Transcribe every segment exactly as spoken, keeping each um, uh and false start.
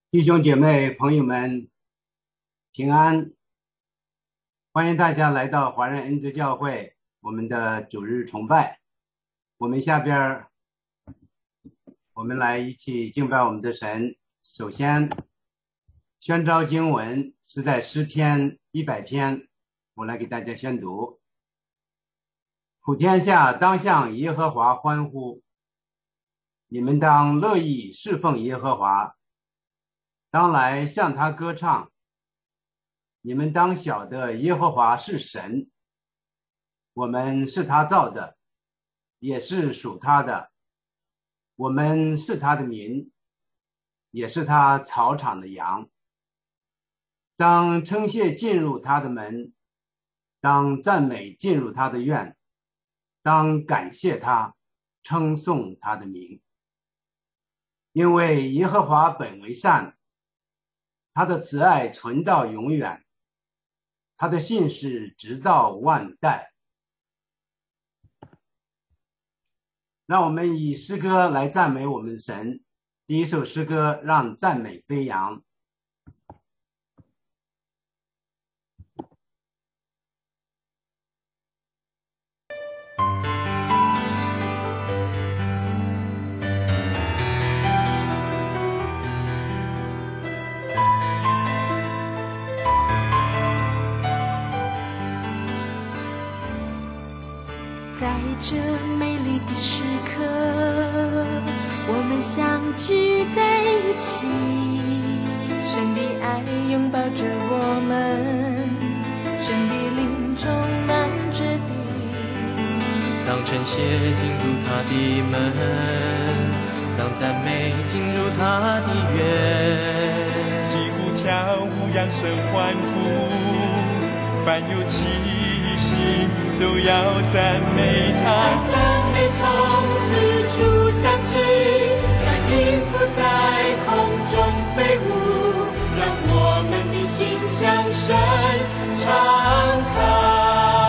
弟兄姐妹、朋友们，平安！欢迎大家来到华人恩赐教会我们的主日崇拜。我们下边儿，我们来一起敬拜我们的神。首先，宣召经文是在诗篇一百篇，我来给大家宣读。普天下当向耶和华欢呼，你们当乐意侍奉耶和华，当来向他歌唱。你们当晓得耶和华是神，我们是他造的，也是属他的。我们是他的民，也是他草场的羊。当称谢进入他的门，当赞美进入他的院，当感谢他，称颂他的名。因为耶和华本为善，他的慈爱存到永远，他的信实直到万代。让我们以诗歌来赞美我们的神。第一首诗歌，让赞美飞扬。 在这美丽的时刻，我们相聚在一起，神的爱拥抱着我们，神的灵充满着地。 当称谢进入他的门，当赞美进入他的院， 击鼓跳舞扬声欢呼，凡有气息都要赞美他。 赞美从四处响起，让音符在空中飞舞，让我们的心向神敞开。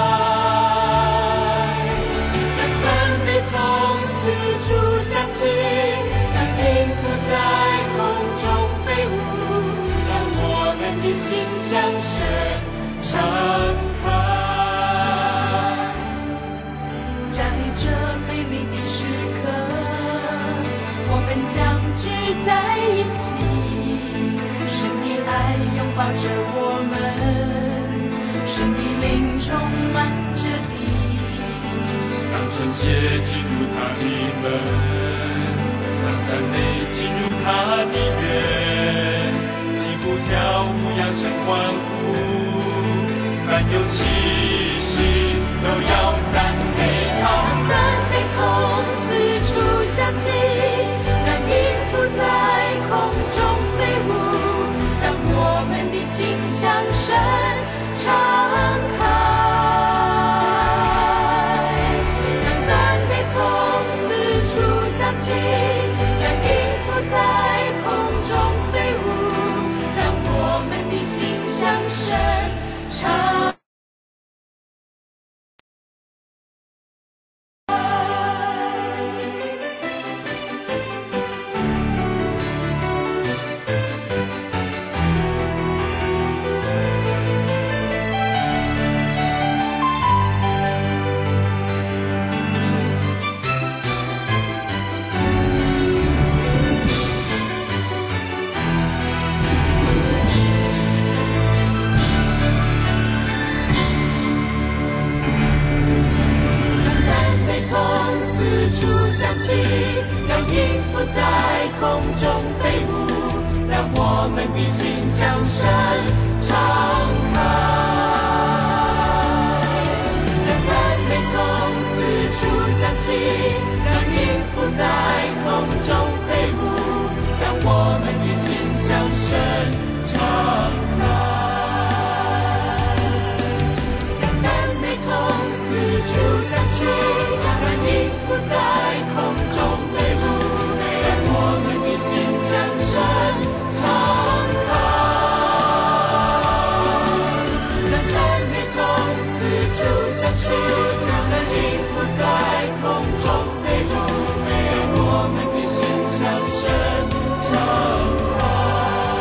让赞美从四处响起，让音符在空中飞舞，让我们的心向神敞开。相聚在一起，神的爱拥抱着我们，神的灵充满着地。 当称谢进入他的门，当赞美进入他的院，击鼓跳舞扬声欢呼，凡有气息都要赞美他。 赞美从四处响起，在空中飞舞，让我们的心向神敞开。让赞美从四处响起，让音符在空中飞舞，让我们的心向神敞开。让音符在空中飞舞，让我们的心向神敞开。让赞美从四处响起，让音符在空中飞舞，让我们的心向神敞开。让赞美从四处响起，让音符在空中飞舞，让我们的心向神敞开。让赞美从四处响起，让音符在空中飞舞，让我们的心向神敞开。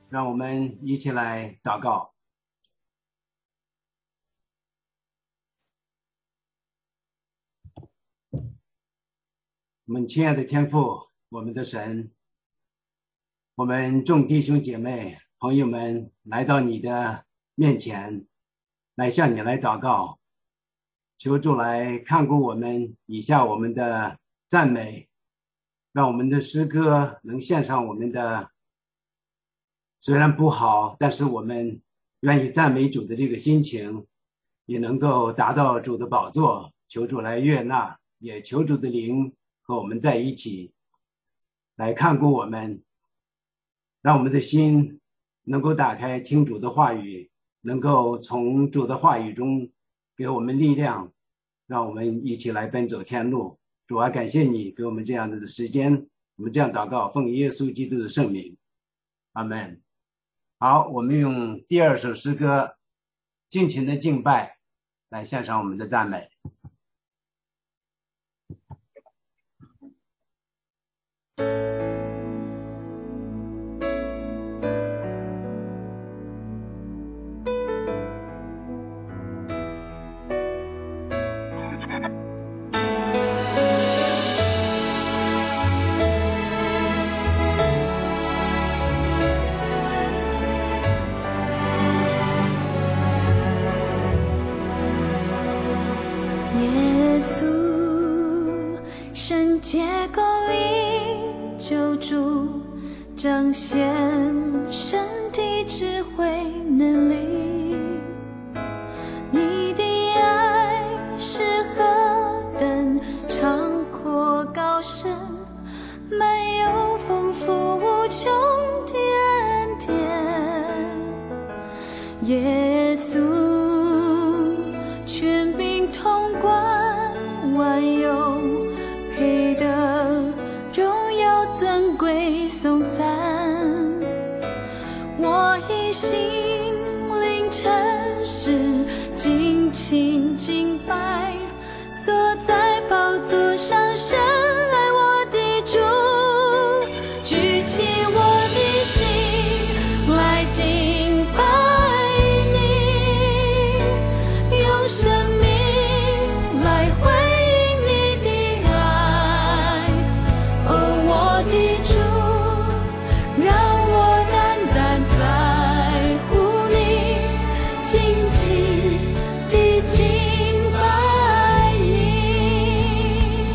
让我们一起来祷告。我们亲爱的天父，我们的神，我们众弟兄姐妹朋友们来到你的面前，来向你来祷告，求主来看顾我们以下我们的赞美，让我们的诗歌能献上我们的虽然不好，但是我们愿意赞美主的这个心情，也能够达到主的宝座，求主来悦纳，也求主的灵和我们在一起来看顾我们，让我们的心能够打开听主的话语，能够从主的话语中给我们力量，让我们一起来奔走天路。主啊，感谢你给我们这样的时间，我们这样祷告，奉耶稣基督的圣名，阿们。好，我们用第二首诗歌尽情的敬拜来献上我们的赞美。 耶稣，圣洁公义救主，彰显神的智慧能力。你的爱是何等长阔高深，满有丰富无穷的恩典。耶稣，权柄统管万有，配得荣耀尊贵颂赞。我以心灵诚实尽情敬拜，坐在宝座上深爱我的主，举起我的心来敬拜你，用生命来回应你的爱。哦，我的主，让我单单在乎你，紧紧地敬拜你。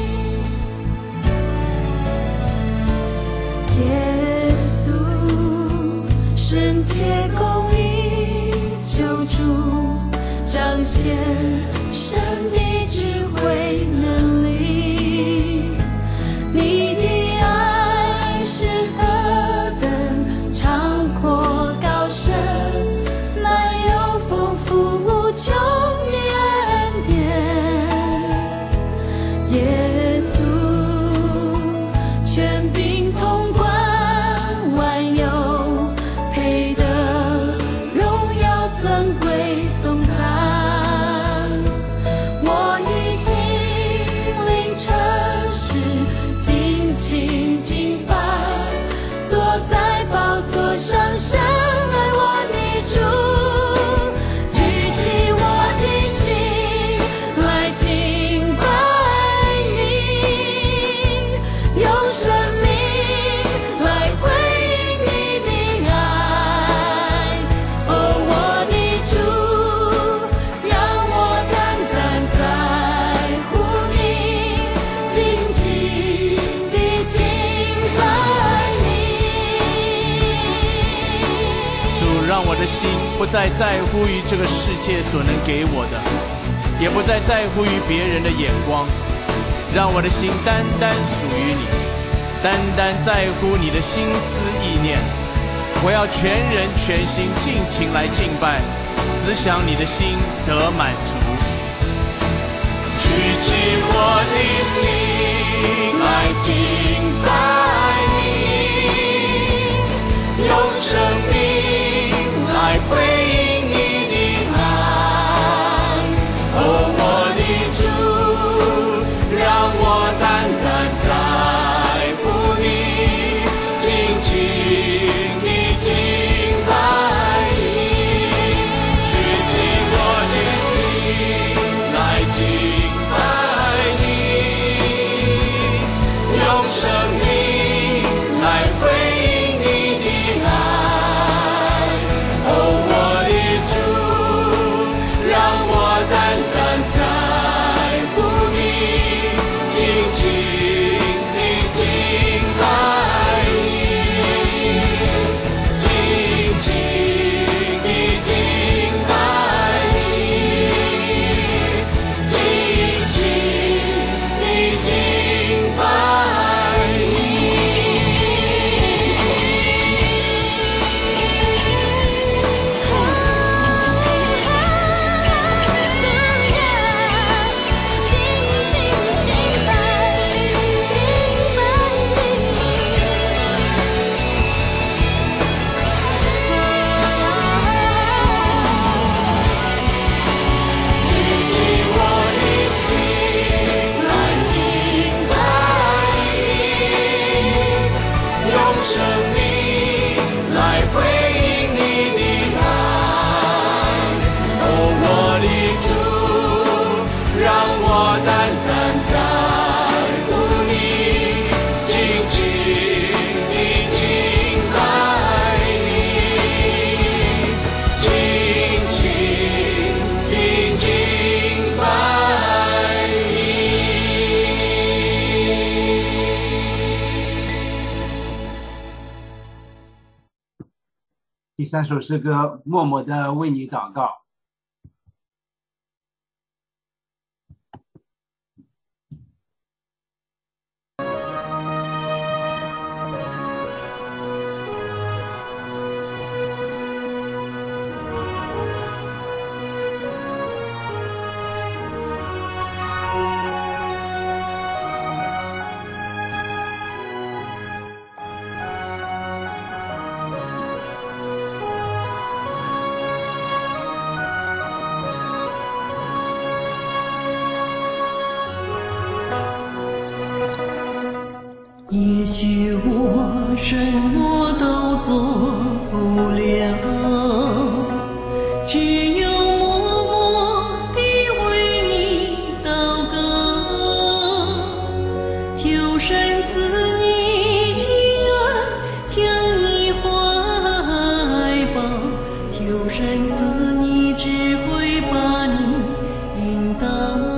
耶稣，圣洁公义救主，彰显神的智慧能力。你的爱是何等长阔高深，满有丰富无穷的恩典。耶稣，权柄统管万有，配得荣耀尊贵颂赞。我以心灵诚实尽情敬拜，坐在宝座上深爱我的主，举起我的心来敬拜你，用生命来回应你的爱。哦，我的主，让我单单在乎你，紧紧地敬拜你。 主，让我的心不再在乎于这个世界所能给我的，也不再在乎于别人的眼光，让我的心单单属于你，单单在乎你的心思意念。我要全人全心尽情来敬拜，只想你的心得满足。 举起我的心来敬拜你，用生命来回应你的爱。哦，我的主，让我单单在乎你，紧紧地敬第三首诗歌，默默的为你祷告。 也许我什么都做不了，只有默默地为你祷告，求神赐你平安，将你怀抱，求神赐你智慧，把你引导，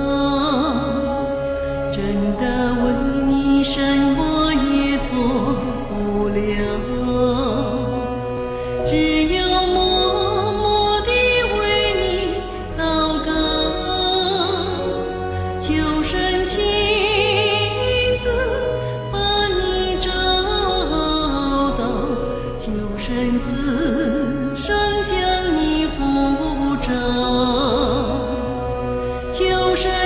真的为你什么做不了，只有默默地为你祷告，求神亲自把你找到，求神此生将你护照，求神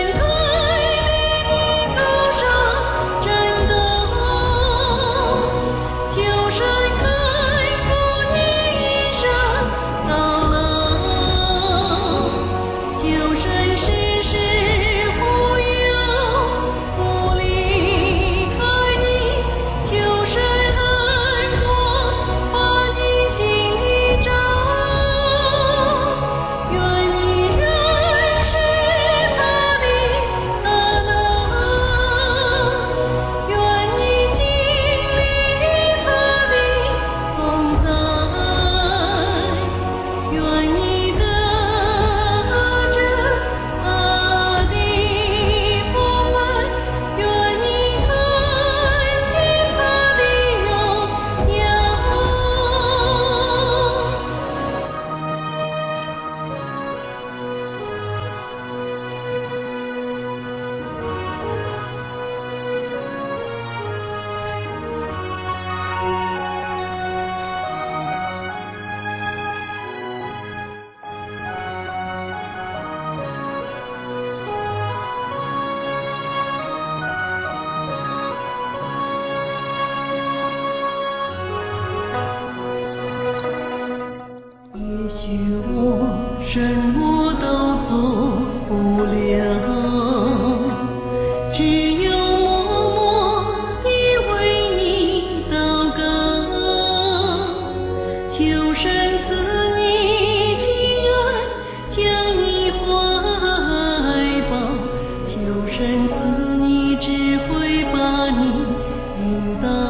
什么都做不了，只有默默地为你祷告，求神赐你平安，将你怀抱，求神赐你智慧，把你引导，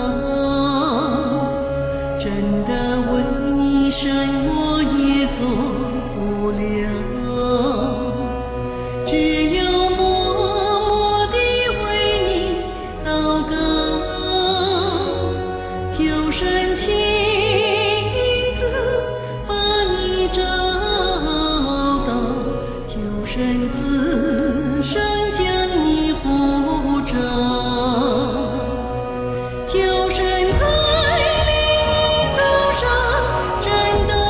真的为你什么也做不了，只有默默地为你祷告，求神亲自把你找到，求神此生将你护照，求神带领你走上正道，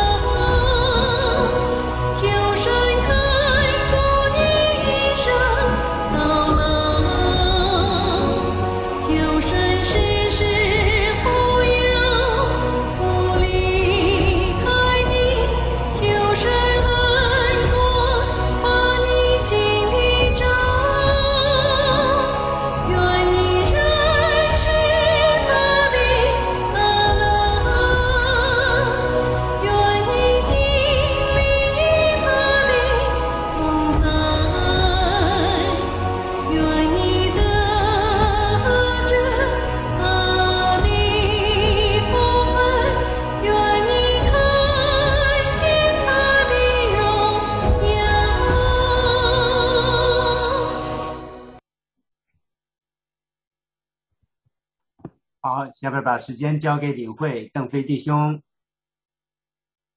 好，下边把时间交给领会邓飞弟兄。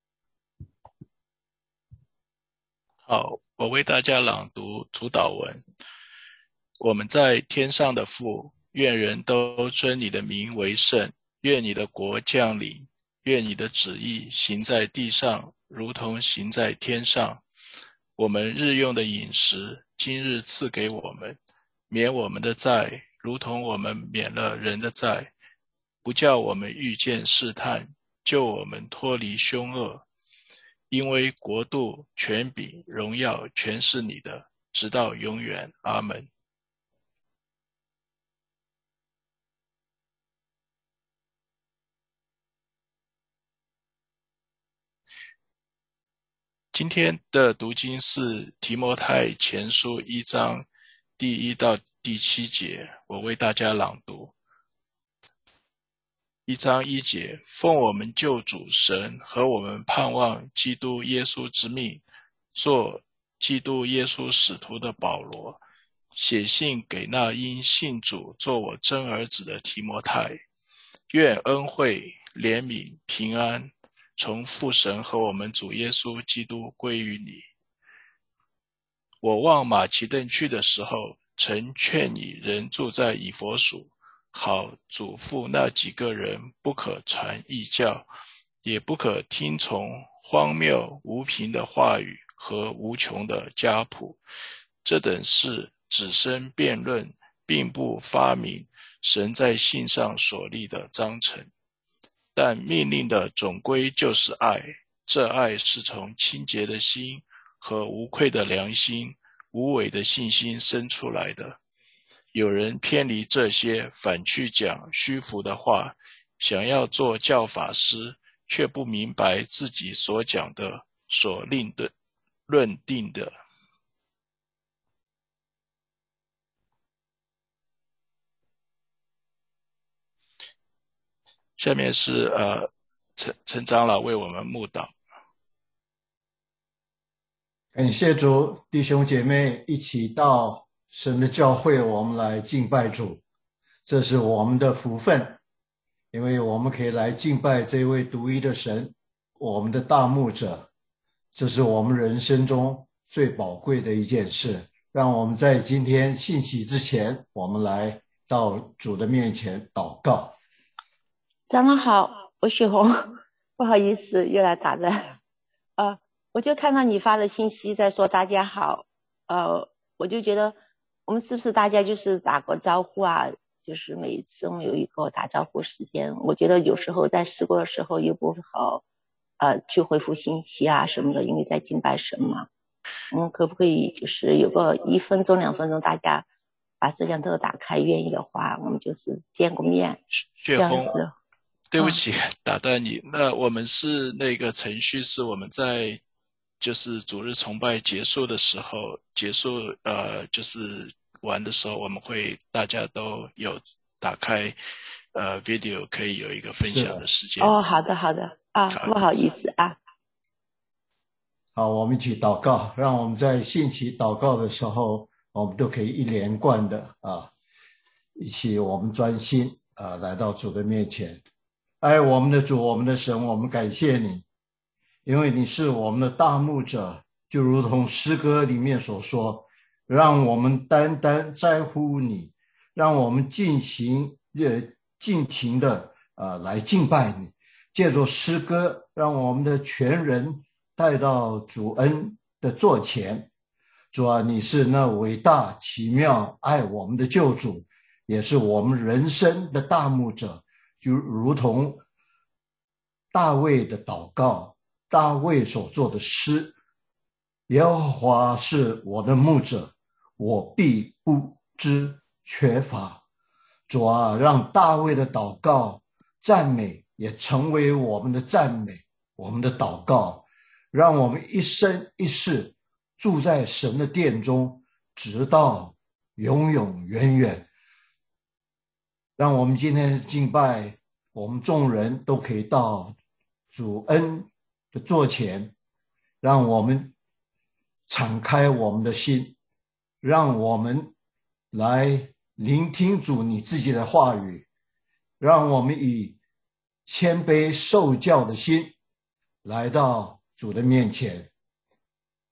好，我为大家朗读主祷文。我们在天上的父，愿人都尊你的名为圣，愿你的国降临，愿你的旨意行在地上，如同行在天上。我们日用的饮食，今日赐给我们，免我们的债，如同我们免了人的债，不叫我们遇见试探，救我们脱离凶恶。因为国度、权柄、荣耀全是你的，直到永远。阿们。今天的读经是提摩太前书一章第一到第七节，我为大家朗读。一章一节，奉我们救主神和我们盼望基督耶稣之命，做基督耶稣使徒的保罗，写信给那因信主做我真儿子的提摩太，愿恩惠、怜悯、平安从父神和我们主耶稣基督归于你。我往马其顿去的时候，曾劝你人住在以弗所，好嘱咐那几个人不可传异教，也不可听从荒谬无凭的话语和无穷的家谱，这等事只生辩论，并不发明神在信上所立的章程。但命令的总归就是爱，这爱是从清洁的心和无愧的良心、无伪的信心生出来的。有人偏离这些，反去讲虚浮的话，想要做教法师，却不明白自己所讲的、所令的、论定的。下面是呃陈陈长老为我们牧祷。 感谢主，弟兄姐妹一起到神的教会，我们来敬拜主，这是我们的福分，因为我们可以来敬拜这位独一的神，我们的大牧者，这是我们人生中最宝贵的一件事。让我们在今天信息之前，我们来到主的面前祷告。 长老好，我雪红，不好意思又来打断，呃，我就看到你发的信息在说大家好，呃，我就觉得我们是不是大家就是打个招呼啊？就是每一次我们有一个打招呼时间，我觉得有时候在事故的时候又不好，呃，去回复信息啊什么的，因为在敬拜神嘛。嗯，可不可以就是有个一分钟、两分钟，大家把摄像头打开，愿意的话，我们就是见个面， 雪红，对不起， 嗯、 打断你。那我们是那个程序是我们在就是主日崇拜结束的时候，结束呃就是玩的时候，我们会大家都有打开呃 video， 可以有一个分享的时间。 哦，好的好的啊，不好意思啊。 好，我们一起祷告，让我们在信息祷告的时候，我们都可以一连贯的啊，一起我们专心啊，来到主的面前。爱我们的主，我们的神，我们感谢你，因为你是我们的大牧者，就如同诗歌里面所说，让我们单单在乎你，让我们尽行呃尽情的啊来敬拜你，借着诗歌，让我们的全人带到主恩的座前。主啊，你是那伟大奇妙爱我们的救主，也是我们人生的大牧者，就如同大卫的祷告，大卫所做的诗，耶和华是我的牧者，我必不知缺乏。主啊，让大卫的祷告赞美也成为我们的赞美，我们的祷告，让我们一生一世住在神的殿中，直到永永远远。让我们今天的敬拜，我们众人都可以到主恩的座前，让我们敞开我们的心，让我们来聆听主你自己的话语，让我们以谦卑受教的心来到主的面前。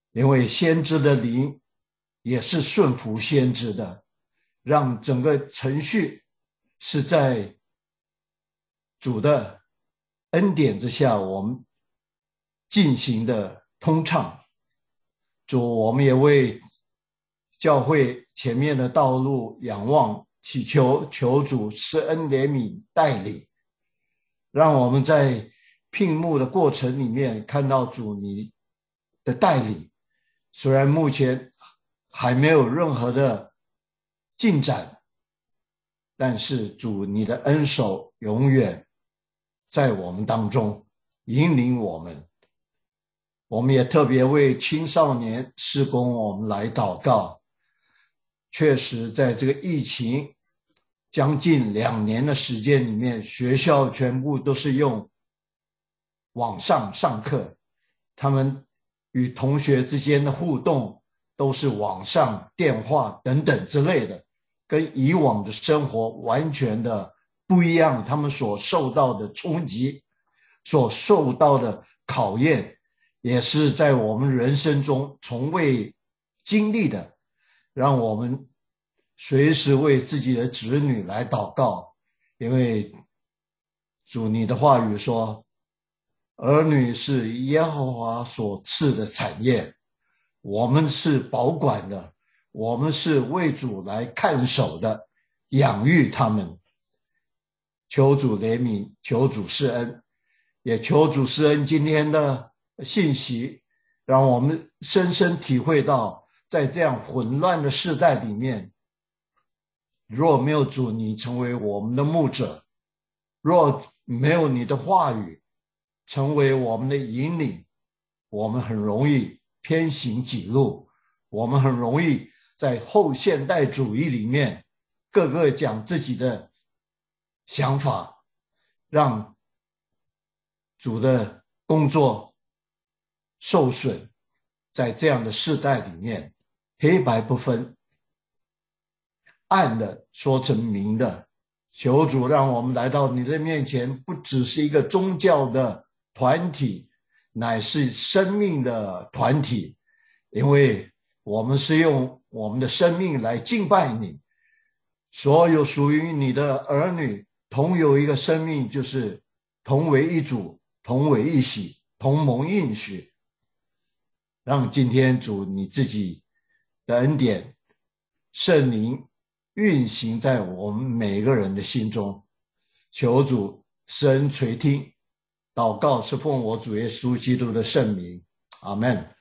因为先知的灵也是顺服先知的，让整个程序是在主的恩典之下我们进行的通畅。主，我们也为教会前面的道路仰望，祈求求主施恩怜悯带领，让我们在聘牧的过程里面看到主你的带领。虽然目前还没有任何的进展，但是主你的恩手永远在我们当中引领我们。我们也特别为青少年事工我们来祷告。确实在这个疫情将近两年的时间里面，学校全部都是用网上上课，他们与同学之间的互动都是网上电话等等之类的，跟以往的生活完全的不一样。他们所受到的冲击，所受到的考验，也是在我们人生中从未经历的。让我们随时为自己的子女来祷告，因为主你的话语说，儿女是耶和华所赐的产业，我们是保管的，我们是为主来看守的，养育他们。求主怜悯，求主施恩，也求主施恩今天的信息，让我们深深体会到，在这样混乱的世代里面，若没有主你成为我们的牧者，若没有你的话语成为我们的引领，我们很容易偏行己路，我们很容易在后现代主义里面个个讲自己的想法，让主的工作受损。在这样的世代里面，黑白不分，暗的说成明的。求主让我们来到你的面前，不只是一个宗教的团体，乃是生命的团体，因为我们是用我们的生命来敬拜你。所有属于你的儿女同有一个生命，就是同为一主，同为一喜，同蒙应许。让今天主你自己的恩典圣灵运行在我们每个人的心中。求主施恩垂听，祷告是奉我主耶稣基督的圣名，阿们。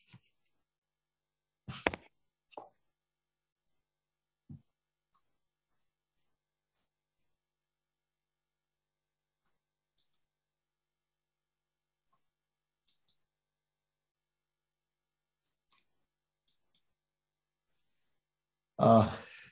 啊，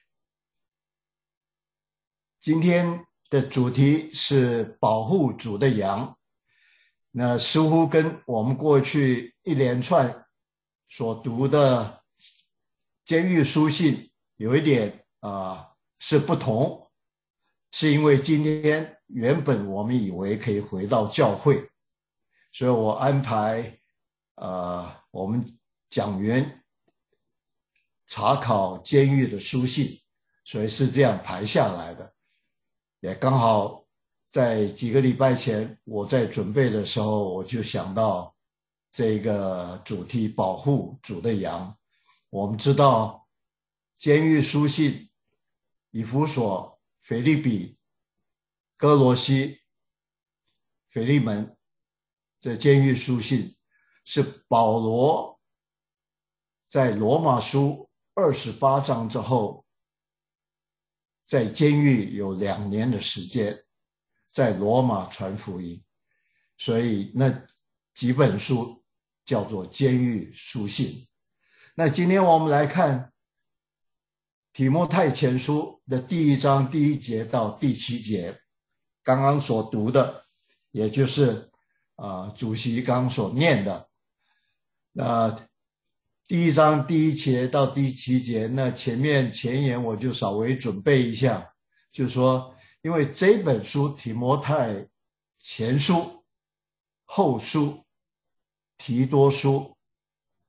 今天的主题是保护主的羊。那似乎跟我们过去一连串所读的监狱书信有一点啊、呃、是不同，是因为今天原本我们以为可以回到教会，所以我安排呃我们讲员查考监狱的书信，所以是这样排下来的。也刚好在几个礼拜前我在准备的时候，我就想到这个主题，保护主的羊。我们知道监狱书信以弗所、腓立比、哥罗西、腓利门，这监狱书信是保罗在罗马书二十八章之后，在监狱有两年的时间，在罗马传福音，所以那几本书叫做监狱书信。那今天我们来看提摩太前书的第一章第一节到第七节，刚刚所读的，也就是啊、呃、主席刚刚所念的。那、呃第一章第一节到第七节，那前面前言我就稍微准备一下，就是说因为这本书提摩太前书、后书、提多书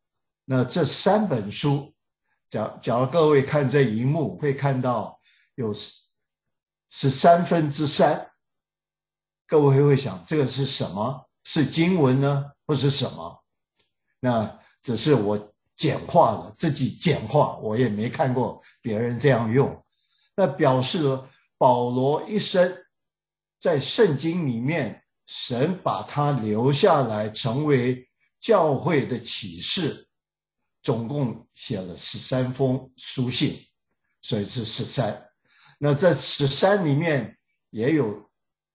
那这三本书，假假如各位看这荧幕，会看到有十三分之三，各位会想这个是什么？是经文呢，或是什么？那只是我简化了，自己简化，我也没看过别人这样用。那表示了保罗一生在圣经里面，神把他留下来成为教会的启示，总共写了十三封书信，所以是十三。那这十三里面也有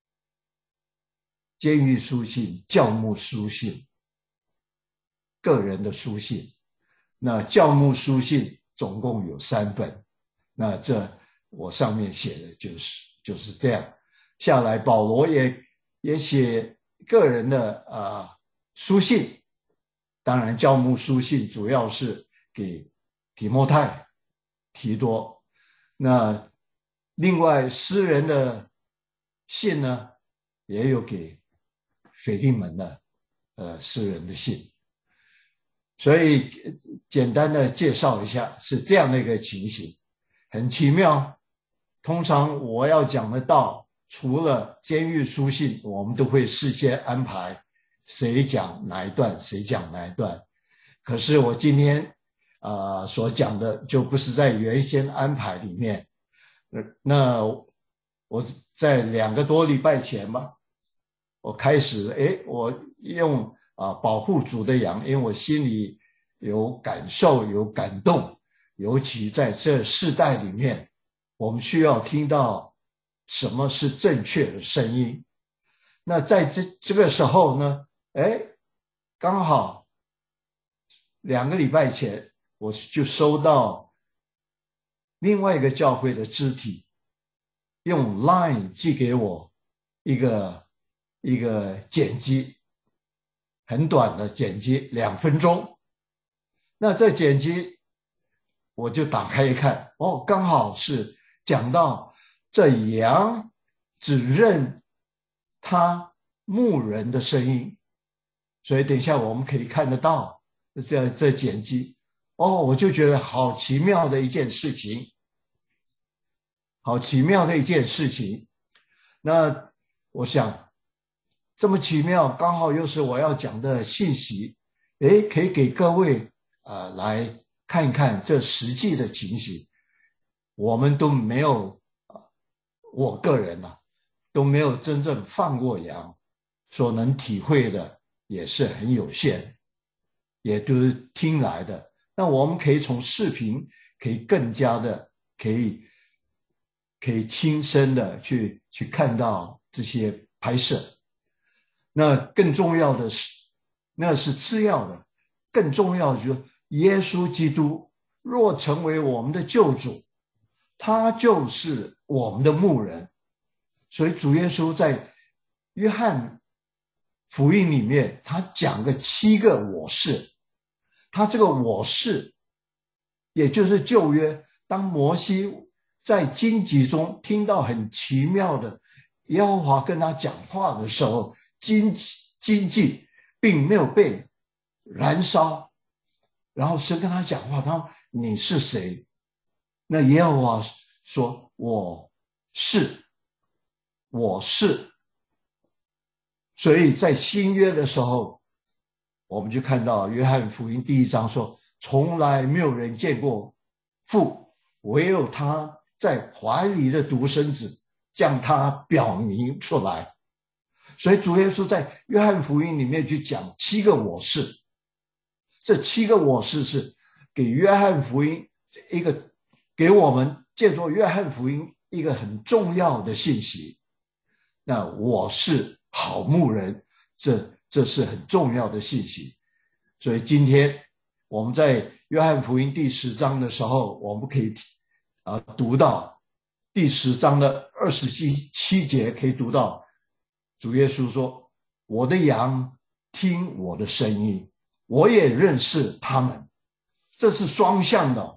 监狱书信、教牧书信、个人的书信。那教牧书信总共有三本，那这我上面写的就是就是这样。下来保罗也也写个人的呃书信，当然教牧书信主要是给提摩太、提多，那另外私人的信呢，也有给腓利门的呃私人的信。所以简单的介绍一下，是这样的一个情形，很奇妙。通常我要讲的道，除了监狱书信，我们都会事先安排谁讲哪一段，谁讲哪一段。可是我今天啊、呃、所讲的就不是在原先安排里面。那我在两个多礼拜前吧，我开始诶我用啊保护主的羊，因为我心里有感受有感动，尤其在这世代里面，我们需要听到什么是正确的声音。那在这这个时候呢，诶刚好两个礼拜前我就收到另外一个教会的肢体用 Line 寄给我一个一个剪辑，很短的剪辑，两分钟。那这剪辑我就打开一看，哦，刚好是讲到这羊只认他牧人的声音，所以等一下我们可以看得到这这剪辑。哦，我就觉得好奇妙的一件事情，好奇妙的一件事情。那我想这么奇妙，刚好又是我要讲的信息，诶，可以给各位呃来看一看这实际的情形。我们都没有，我个人啊都没有真正放过羊，所能体会的也是很有限，也都是听来的。那我们可以从视频可以更加的可以可以亲身的去去看到这些拍摄。那更重要的是，那是次要的，更重要的就是耶稣基督若成为我们的救主，他就是我们的牧人。所以主耶稣在约翰福音里面，他讲了七个我是。他这个我是，也就是旧约，当摩西在荆棘中听到很奇妙的耶和华跟他讲话的时候，荆荆棘并没有被燃烧，然后神跟他讲话，他说你是谁？那耶和华说我是，我是。所以在新约的时候，我们就看到约翰福音第一章说，从来没有人见过父，唯有他在怀里的独生子将他表明出来。所以主耶稣在约翰福音里面去讲七个我是，这七个我是是给约翰福音一个，给我们借助约翰福音一个很重要的信息。那我是好牧人，这这是很重要的信息。所以今天我们在约翰福音第十章的时候，我们可以啊读到第十章的二十七节，可以读到主耶稣说，我的羊听我的声音，我也认识他们。这是双向的，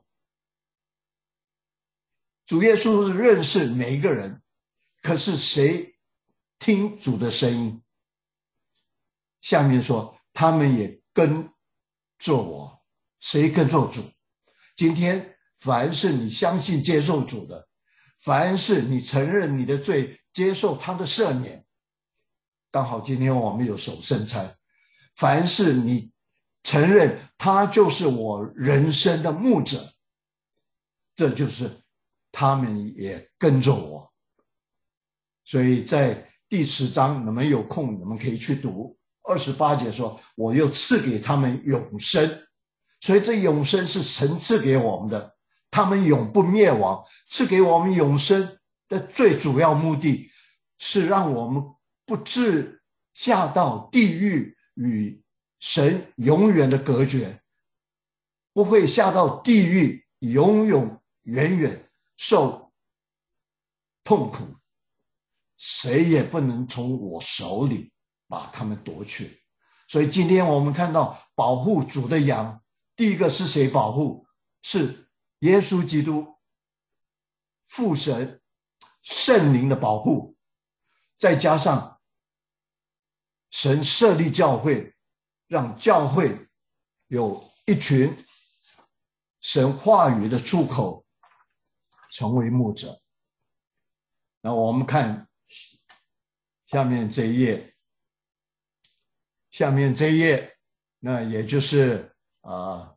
主耶稣是认识每一个人，可是谁听主的声音？下面说他们也跟着我， 谁跟着主？今天凡是你相信接受主的，凡是你承认你的罪，接受他的赦免，刚好今天我们有守圣餐，凡是你承认他就是我人生的牧者，这就是他们也跟着我。所以在第十章，你们有空你们可以去读二十八节说，我又赐给他们永生。所以这永生是神赐给我们的，他们永不灭亡。赐给我们永生的最主要目的是让我们不致下到地狱，与神永远的隔绝，不会下到地狱，永永远远受痛苦，谁也不能从我手里把他们夺去。所以今天我们看到保护主的羊，第一个是谁保护？是耶稣基督，父神圣灵的保护，再加上神设立教会，让教会有一群神话语的出口，成为牧者。那我们看下面这一页，下面这一页，那也就是啊，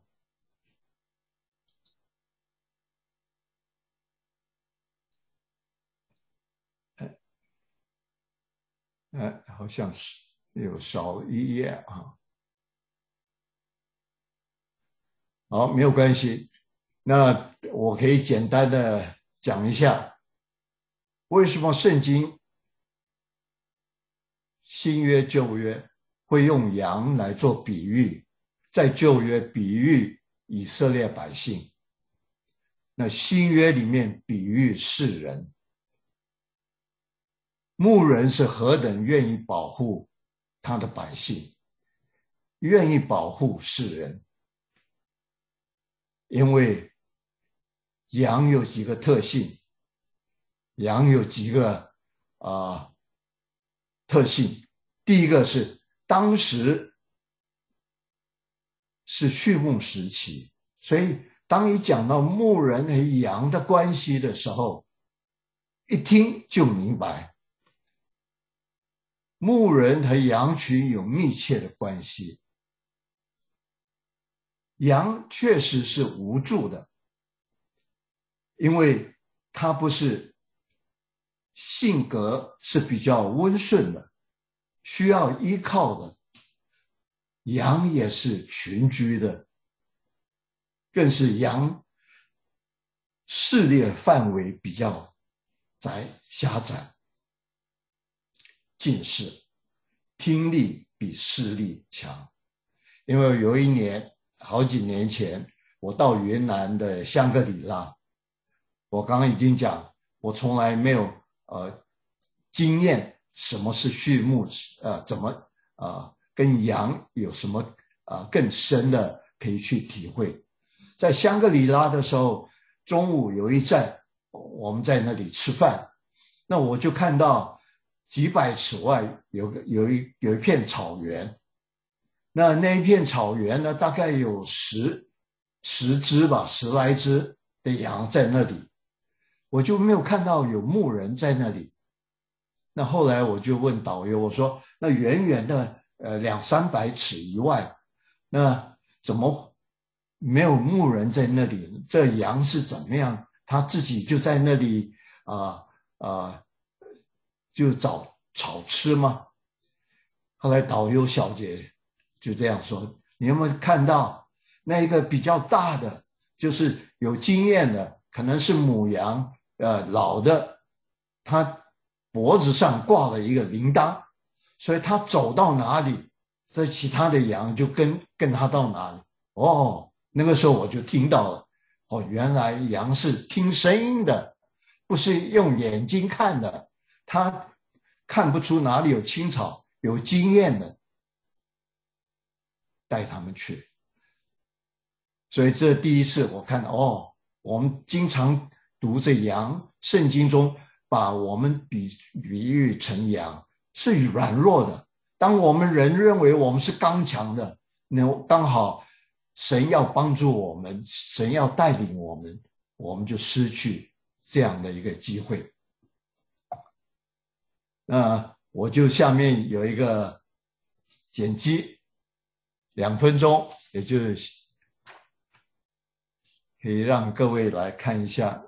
哎，好像是有少一页啊。好，没有关系。那我可以简单的讲一下，为什么圣经新约旧约会用羊来做比喻，在旧约比喻以色列百姓，那新约里面比喻世人。牧人是何等愿意保护他的百姓，愿意保护世人。因为羊有几个特性，羊有几个啊、呃、特性。第一个是当时是畜牧时期，所以当你讲到牧人和羊的关系的时候，一听就明白，牧人和羊群有密切的关系。羊确实是无助的，因为它不是性格是比较温顺的，需要依靠的。羊也是群居的，更是羊视力范围比较窄狭窄，近视，听力比视力强。因为有一年好几年前，我到云南的香格里拉，我刚刚已经讲，我从来没有呃经验什么是畜牧，呃怎么呃跟羊有什么呃更深的可以去体会。在香格里拉的时候，中午有一站，我们在那里吃饭，那我就看到几百尺外有个有一有一片草原。那那一片草原呢，大概有十十只吧，十来只的羊在那里，我就没有看到有牧人在那里。那后来我就问导游，我说那远远的呃两三百尺以外，那怎么没有牧人在那里？这羊是怎么样？他自己就在那里啊啊、呃呃、就找草吃吗？后来导游小姐就这样说，你有没有看到那一个比较大的，就是有经验的，可能是母羊，呃，老的，它脖子上挂了一个铃铛，所以它走到哪里，这其他的羊就跟跟它到哪里。哦，那个时候我就听到了，哦，原来羊是听声音的，不是用眼睛看的，它看不出哪里有青草，有经验的带他们去。所以这第一次我看到，哦，我们经常读这羊，圣经中把我们比比喻成羊，是软弱的。当我们人认为我们是刚强的，那刚好神要帮助我们，神要带领我们，我们就失去这样的一个机会。那我就下面有一个剪辑，两分钟，也就是可以让各位来看一下。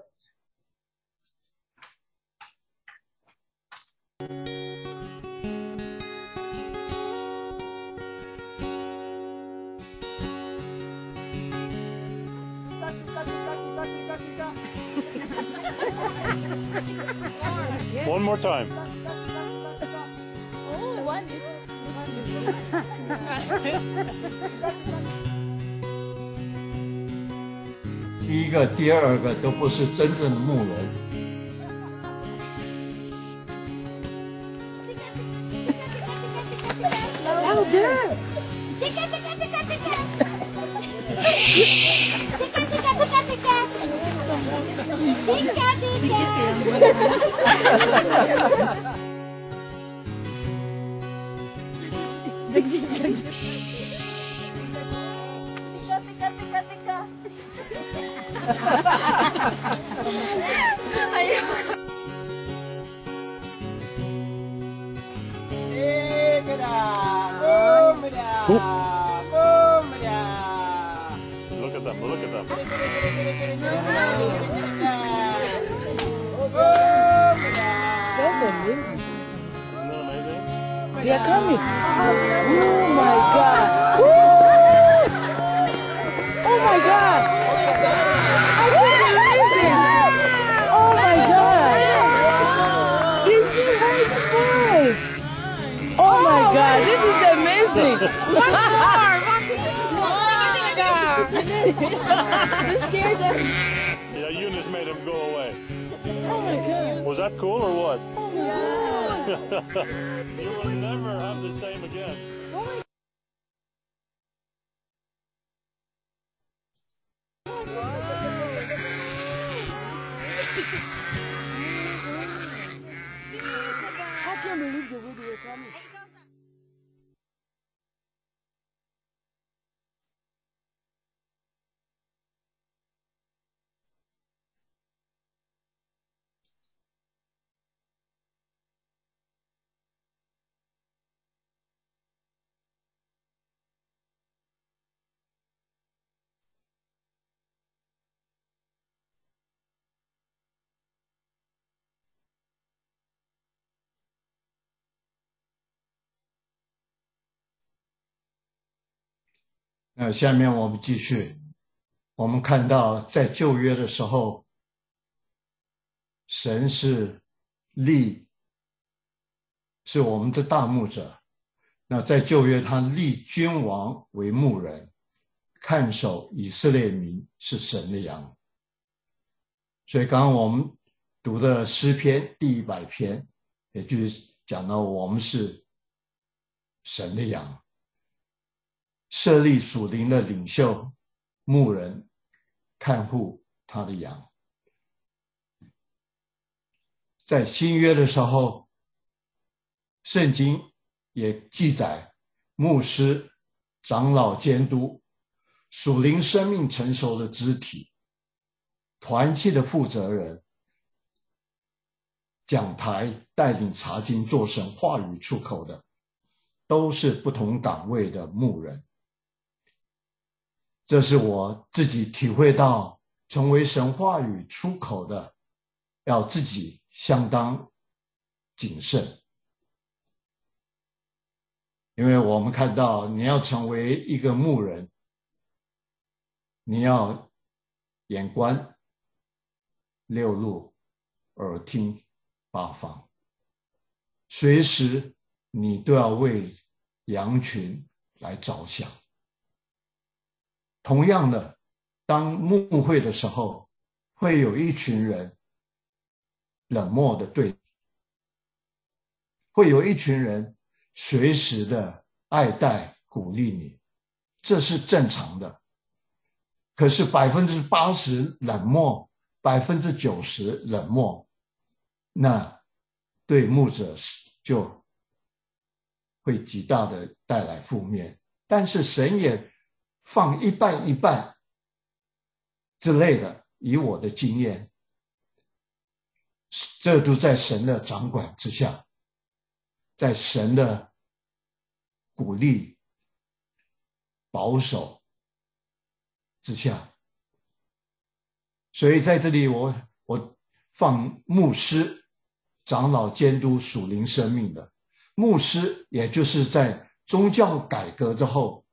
One more time. Oh, one is one 第一个、第二个都不是真正的牧人。 Louder! Tika tika tika tika. Tika tika tika tika. Tika tika. Tika tika tika. Ayo. Look at them, look at them. That's amazing. Isn't that amazing? They are coming. Oh my God. Oh my God. I can't believe it. Oh my God. These two high boys. Oh my God. This is amazing. One more. This scared them. Yeah, Eunice made him go away. Oh my God. Was that cool or what? Oh my God. You will never have the same again. I can't believe the way they were coming. 那下面我们继续，我们看到在旧约的时候，神是立，是我们的大牧者。那在旧约，他立君王为牧人，看守以色列民是神的羊。所以刚刚我们读的诗篇第一百篇，也就是讲到我们是神的羊。设立属灵的领袖、牧人，看护他的羊。在新约的时候，圣经也记载，牧师、长老监督、属灵生命成熟的肢体、团契的负责人、讲台带领查经做神话语出口的，都是不同岗位的牧人。这是我自己体会到，成为神话语出口的，要自己相当谨慎。因为我们看到，你要成为一个牧人，你要眼观六路，耳听八方，随时你都要为羊群来着想。同样的，当牧会的时候，会有一群人冷漠的对，会有一群人随时的爱戴鼓励你，这是正常的。可是百分之八十冷漠，百分之九十冷漠，那对牧者就会极大的带来负面。但是神也放一半一半之类的，以我的经验，这都在神的掌管之下，在神的鼓励保守之下。所以在这里我我放牧师、长老监督属灵生命的牧师，也就是在宗教改革之后，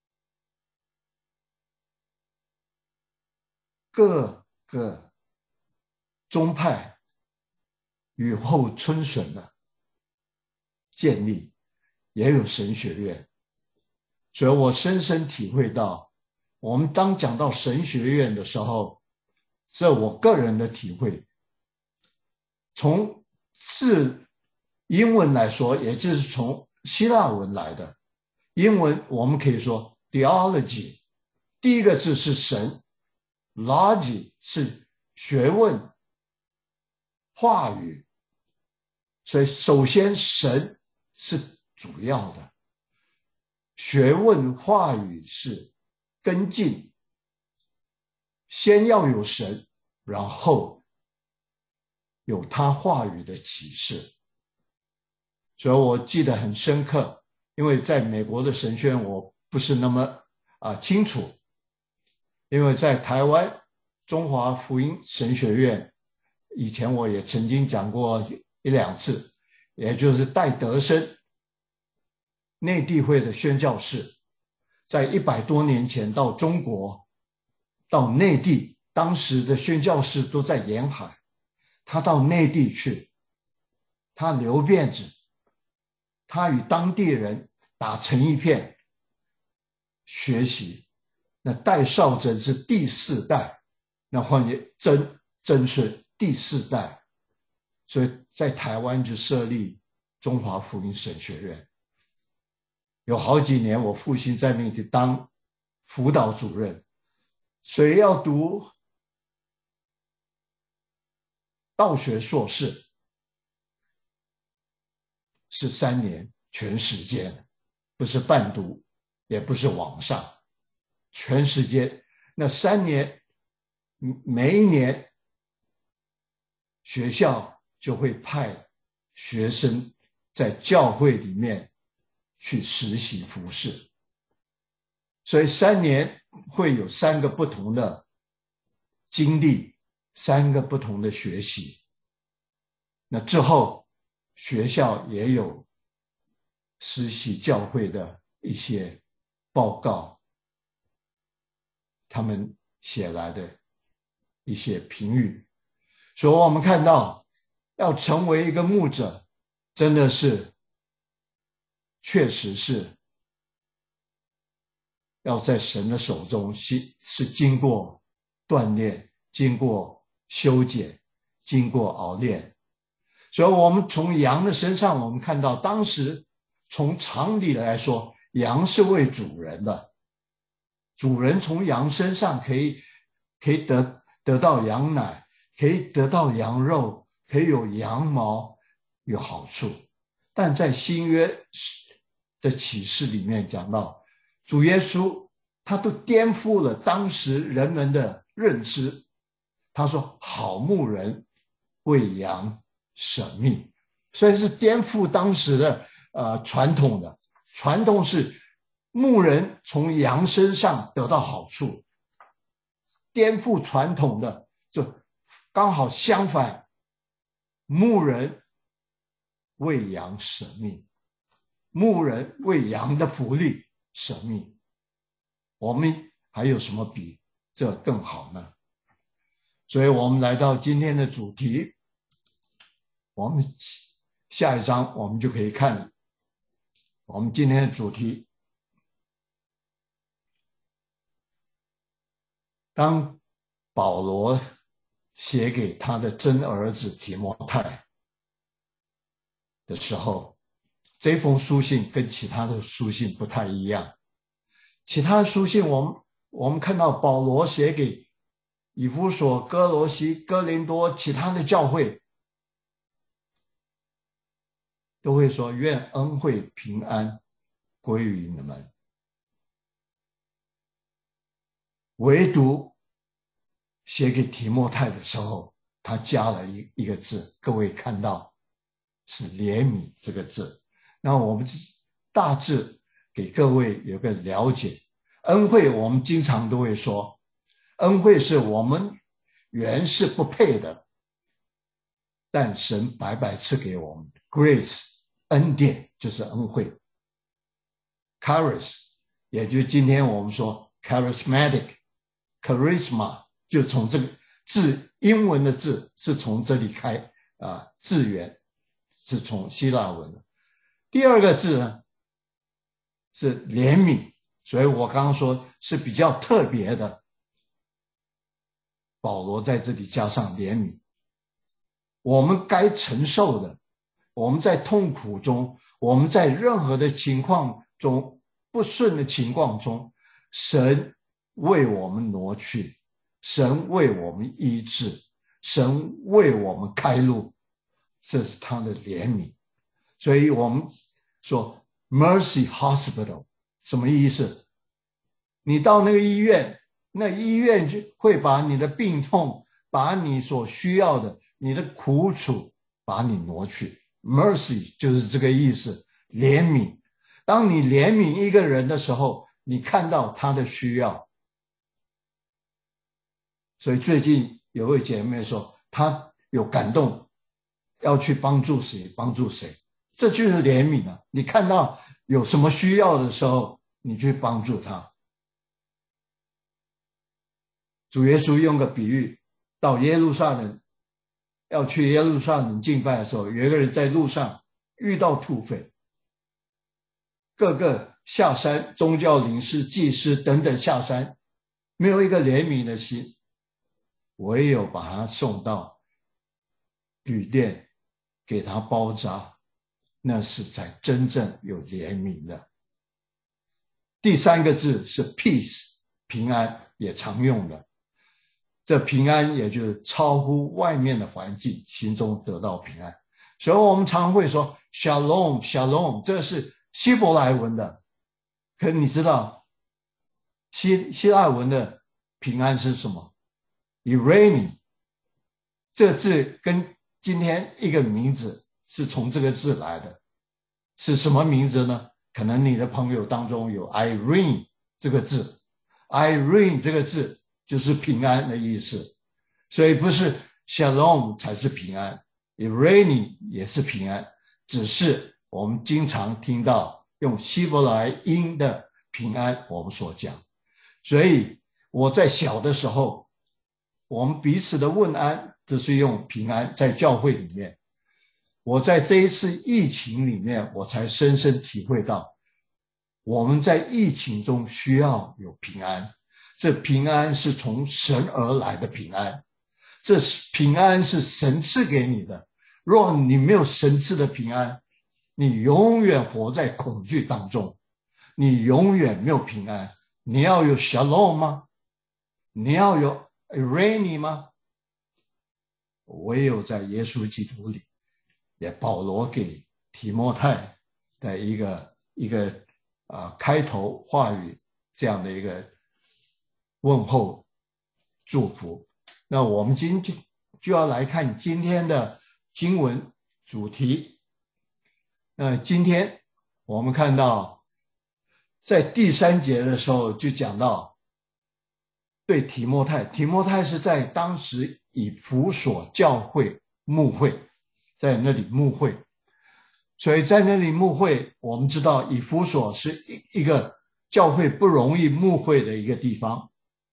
各个宗派雨后春笋的建立，也有神学院。所以我深深体会到，我们当讲到神学院的时候，这我个人的体会，从字英文来说，也就是从希腊文来的。英文我们可以说 theology， 第一个字是神， logy 是学问话语，所以首先神是主要的，学问话语是跟进，先要有神，然后有他话语的启示。所以我记得很深刻，因为在美国的神学院我不是那么啊、呃、清楚，因为在台湾中华福音神学院，以前我也曾经讲过一两次，也就是戴德生内地会的宣教士，在一百多年前到中国，到内地，当时的宣教士都在沿海，他到内地去，他留辫子，他与当地人打成一片学习。那戴绍珍是第四代，那换言曾曾孙第四代，所以在台湾就设立中华福音神学院。有好几年我父亲在那里当辅导主任，所以要读道学硕士是三年全时间，不是半读，也不是往上，全时间。那三年每一年学校就会派学生在教会里面去实习服事，所以三年会有三个不同的经历，三个不同的学习。那之后学校也有实习教会的一些报告，他们写来的一些评语。所以我们看到要成为一个牧者，真的是确实是要在神的手中，是是经过锻炼，经过修剪，经过熬炼。所以我们从羊的身上，我们看到当时从常理来说，羊是为主人的，主人从羊身上可以可以得得到羊奶，可以得到羊肉，可以有羊毛，有好处。但在新约的启示里面讲到，主耶稣他都颠覆了当时人们的认知。他说好牧人为羊舍命，所以是颠覆当时的呃传统的。传统是牧人从羊身上得到好处，颠覆传统的就刚好相反，牧人为羊舍命，牧人为羊的福利舍命。我们还有什么比这更好呢？所以我们来到今天的主题，我们下一章我们就可以看我们今天的主题。当保罗写给他的真儿子提摩太的时候，这封书信跟其他的书信不太一样。其他的书信我们我们看到保罗写给以弗所、哥罗西、哥林多其他的教会，都会说愿恩惠平安归于你们。 唯独写给提摩太的时候，他加了一一个字，各位看到是怜悯这个字。那我们大致给各位有个了解。恩惠我们经常都会说，恩惠是我们原是不配的，但神白白赐给我们 grace 恩典就是恩惠。 charis 也就是今天我们说 charismatic charisma 就从这个字英文的字是从这里开啊，字源是从希腊文的。第二个字呢是怜悯，所以我刚刚说是比较特别的，保罗在这里加上怜悯。我们该承受的，我们在痛苦中，我们在任何的情况中，不顺的情况中，神为我们挪去，神为我们医治，神为我们开路，这是他的怜悯。所以我们说 Mercy Hospital 什么意思？你到那个医院，那医院就会把你的病痛，把你所需要的，你的苦楚把你挪去。 Mercy 就是这个意思，怜悯。当你怜悯一个人的时候，你看到他的需要。所以最近有位姐妹说，她有感动要去帮助谁帮助谁，这就是怜悯啊！你看到有什么需要的时候，你去帮助他。主耶稣用个比喻，到耶路撒冷，要去耶路撒冷敬拜的时候，有一个人在路上遇到土匪，各个下山，宗教领袖、祭司等等下山，没有一个怜悯的心，唯有把他送到旅店，给他包扎，那是才真正有怜悯的。第三个字是 peace， 平安，也常用的。这平安也就是超乎外面的环境，心中得到平安。所以我们常会说 shalom shalom， 这是希伯来文的。可你知道希希腊文的平安是什么？ Irene， 这字跟今天一个名字是从这个字来的。是什么名字呢？可能你的朋友当中有 Irene 这个字， Irene 这个字就是平安的意思。所以不是 Shalom 才是平安， Irene 也是平安，只是我们经常听到用希伯来音的平安我们所讲。所以我在小的时候，我们彼此的问安都是用平安，在教会里面。我在这一次疫情里面，我才深深体会到，我们在疫情中需要有平安。这平安是从神而来的平安，这平安是神赐给你的。若你没有神赐的平安，你永远活在恐惧当中，你永远没有平安。你要有 Shalom 吗？你要有 Irene 吗？唯有在耶稣基督里，也保罗给提摩太的一个一个啊、呃、开头话语，这样的一个问候祝福。那我们今天就要来看今天的经文主题。那今天我们看到在第三节的时候就讲到对提摩太，提摩太是在当时以弗所教会牧会，在那里牧会。所以在那里牧会，我们知道以弗所是一一个教会不容易牧会的一个地方，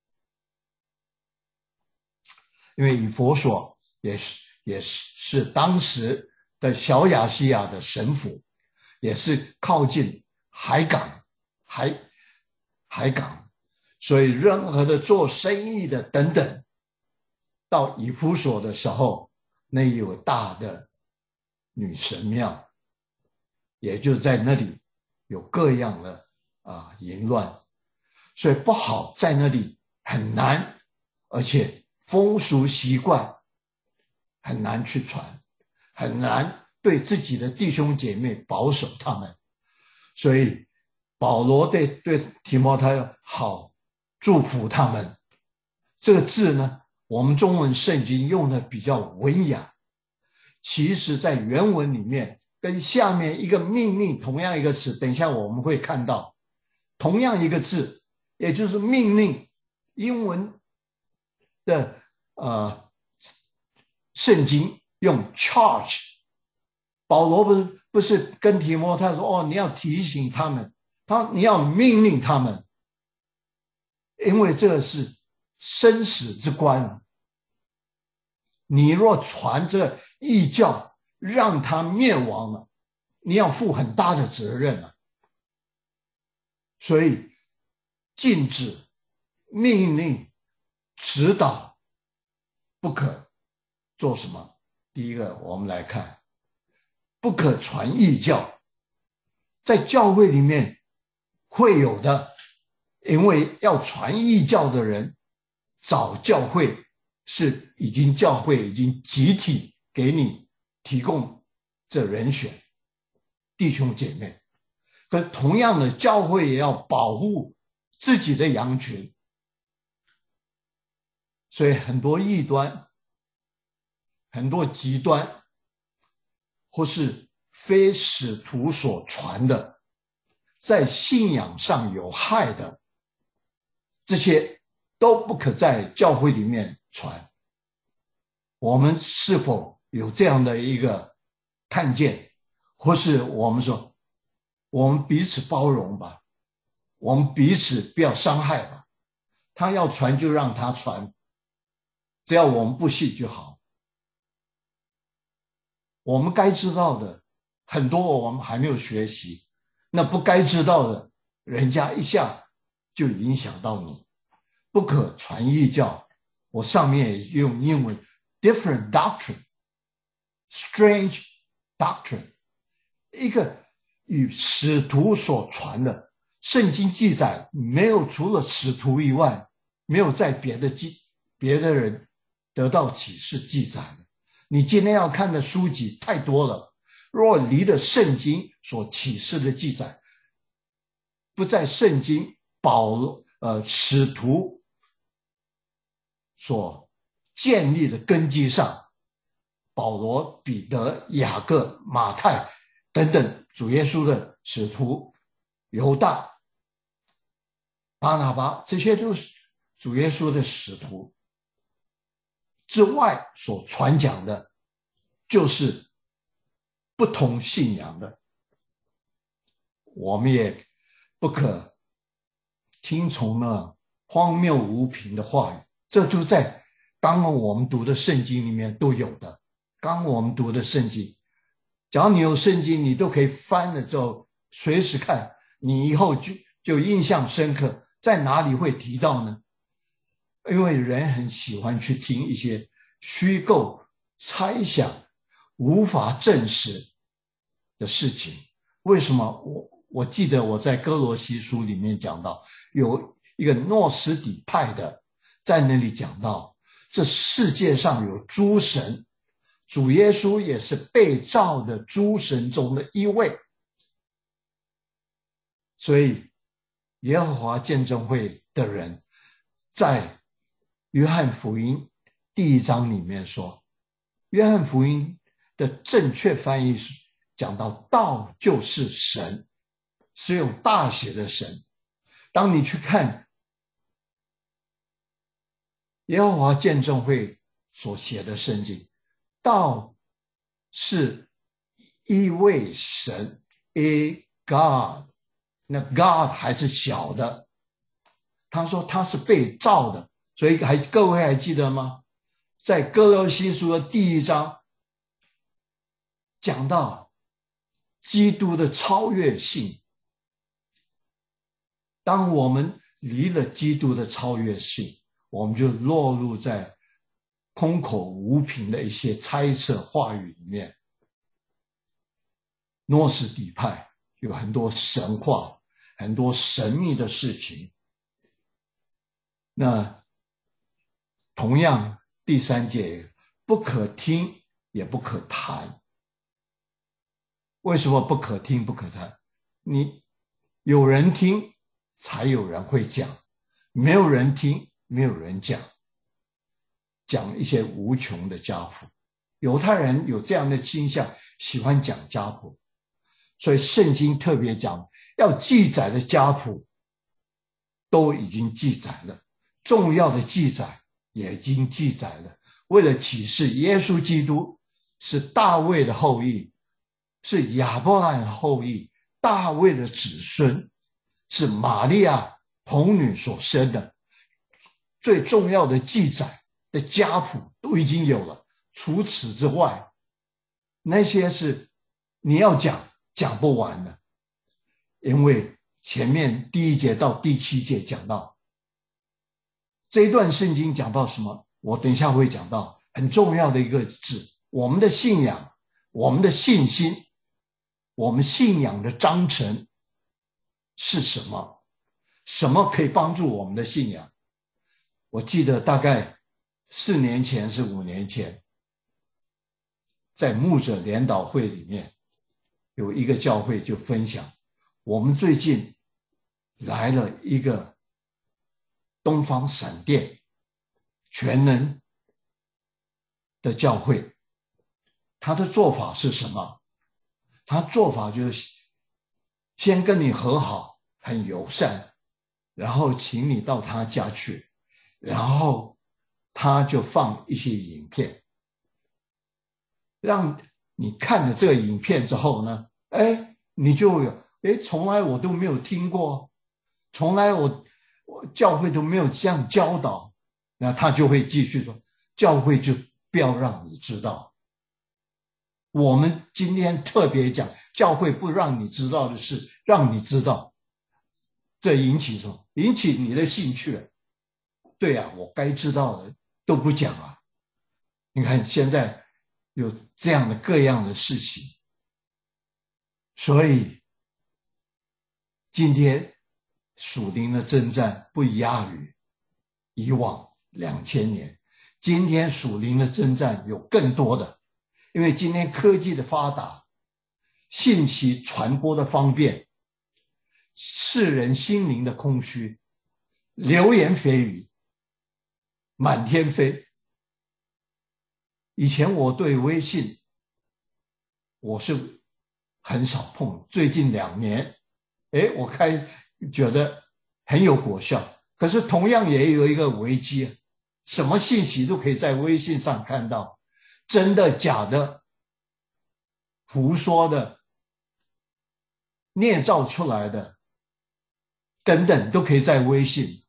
因为以弗所也是也是当时的小亚细亚的省府，也是靠近海港海海港，所以任何的做生意的等等，到以弗所的时候，那有大的女神庙，也就在那里有各样的啊淫乱，所以不好在那里，很难，而且风俗习惯很难去传，很难对自己的弟兄姐妹保守他们。所以保罗对对提摩太好，祝福他们， 这个字呢，我们中文圣经用的比较文雅，其实在原文里面跟下面一个命令同样一个词，等一下我们会看到同样一个字，也就是命令。英文的呃圣经用 charge， 保罗不是不是跟提摩太说哦，你要提醒他们，他你要命令他们，因为这是生死之关。你若传这异教，让他灭亡了，你要负很大的责任啊。所以禁止、命令、指导，不可做什么？第一个，我们来看，不可传异教，在教会里面会有的，因为要传异教的人，找教会是已经教会已经集体给你提供这人选，弟兄姐妹。可同样的，教会也要保护自己的羊群，所以很多异端、很多极端，或是非使徒所传的，在信仰上有害的，这些都不可在教会里面传。我们是否有这样的一个看见，或是我们说我们彼此包容吧，我们彼此不要伤害吧，他要传就让他传，只要我们不信就好。我们该知道的很多我们还没有学习，那不该知道的人家一下就影响到你。不可传异教，我上面也用英文 different doctrine strange doctrine， 一个与使徒所传的，圣经记载没有除了使徒以外，没有在别的记别的人得到启示记载的。你今天要看的书籍太多了，若离了圣经所启示的记载，不在圣经保罗呃使徒所建立的根基上，保罗、彼得、雅各、马太等等主耶稣的使徒，犹大、巴拿巴，这些都是主耶稣的使徒之外所传讲的，就是不同信仰的。我们也不可听从了荒谬无凭的话语，这都在刚刚我们读的圣经里面都有的。刚刚我们读的圣经，只要你有圣经，你都可以翻了之后随时看，你以后就就印象深刻。在哪里会提到呢？因为人很喜欢去听一些虚构、猜想、无法证实的事情。为什么？我我记得我在哥罗西书里面讲到，有一个诺斯底派的在那里讲到，这世界上有诸神，主耶稣也是被造的诸神中的一位。所以耶和华见证会的人在约翰福音第一章里面说，约翰福音的正确翻译是讲到道就是神，是用大写的神。当你去看耶和华见证会所写的圣经，道是一位神 ，a God， 那 God 还是小的，他说他是被造的，所以还各位还记得吗？在哥罗西书的第一章讲到基督的超越性，当我们离了基督的超越性，我们就落入在空口无凭的一些猜测话语里面。诺斯底派有很多神话，很多神秘的事情。那同样第三节，不可听也不可谈。为什么不可听不可谈？你有人听才有人会讲，没有人听没有人讲。 讲一些无穷的家谱。犹太人有这样的倾向，喜欢讲家谱，所以圣经特别讲要记载的家谱都已经记载了，重要的记载也已经记载了，为了启示耶稣基督是大卫的后裔，是亚伯拉罕的后裔，大卫的子孙，是玛利亚童女所生的，最重要的记载的家谱都已经有了。除此之外，那些是你要讲讲不完的，因为前面第一节到第七节讲到这一段圣经讲到什么，我等一下会讲到很重要的一个字，我们的信仰，我们的信心，我们信仰的章程是什么？什么可以帮助我们的信仰？我记得大概四年前是五年前，在牧者联导会里面有一个教会就分享，我们最近来了一个东方闪电全能的教会，他的做法是什么？他做法就是先跟你和好，很友善，然后请你到他家去，然后他就放一些影片，让你看了这个影片之后呢，哎，你就有，哎，从来我都没有听过，从来我我教会都没有这样教导，那他就会继续说，教会就不要让你知道。我们今天特别讲，教会不让你知道的事，让你知道，这引起什么？引起你的兴趣。对啊，我该知道的都不讲啊。你看现在有这样的各样的事情，所以今天属灵的征战不亚于以往两千年，今天属灵的征战有更多的，因为今天科技的发达，信息传播的方便，世人心灵的空虚，流言蜚语满天飞。以前我对微信我是很少碰，最近两年诶我开觉得很有果效，可是同样也有一个危机，什么信息都可以在微信上看到，真的假的，胡说的，捏造出来的等等都可以在微信。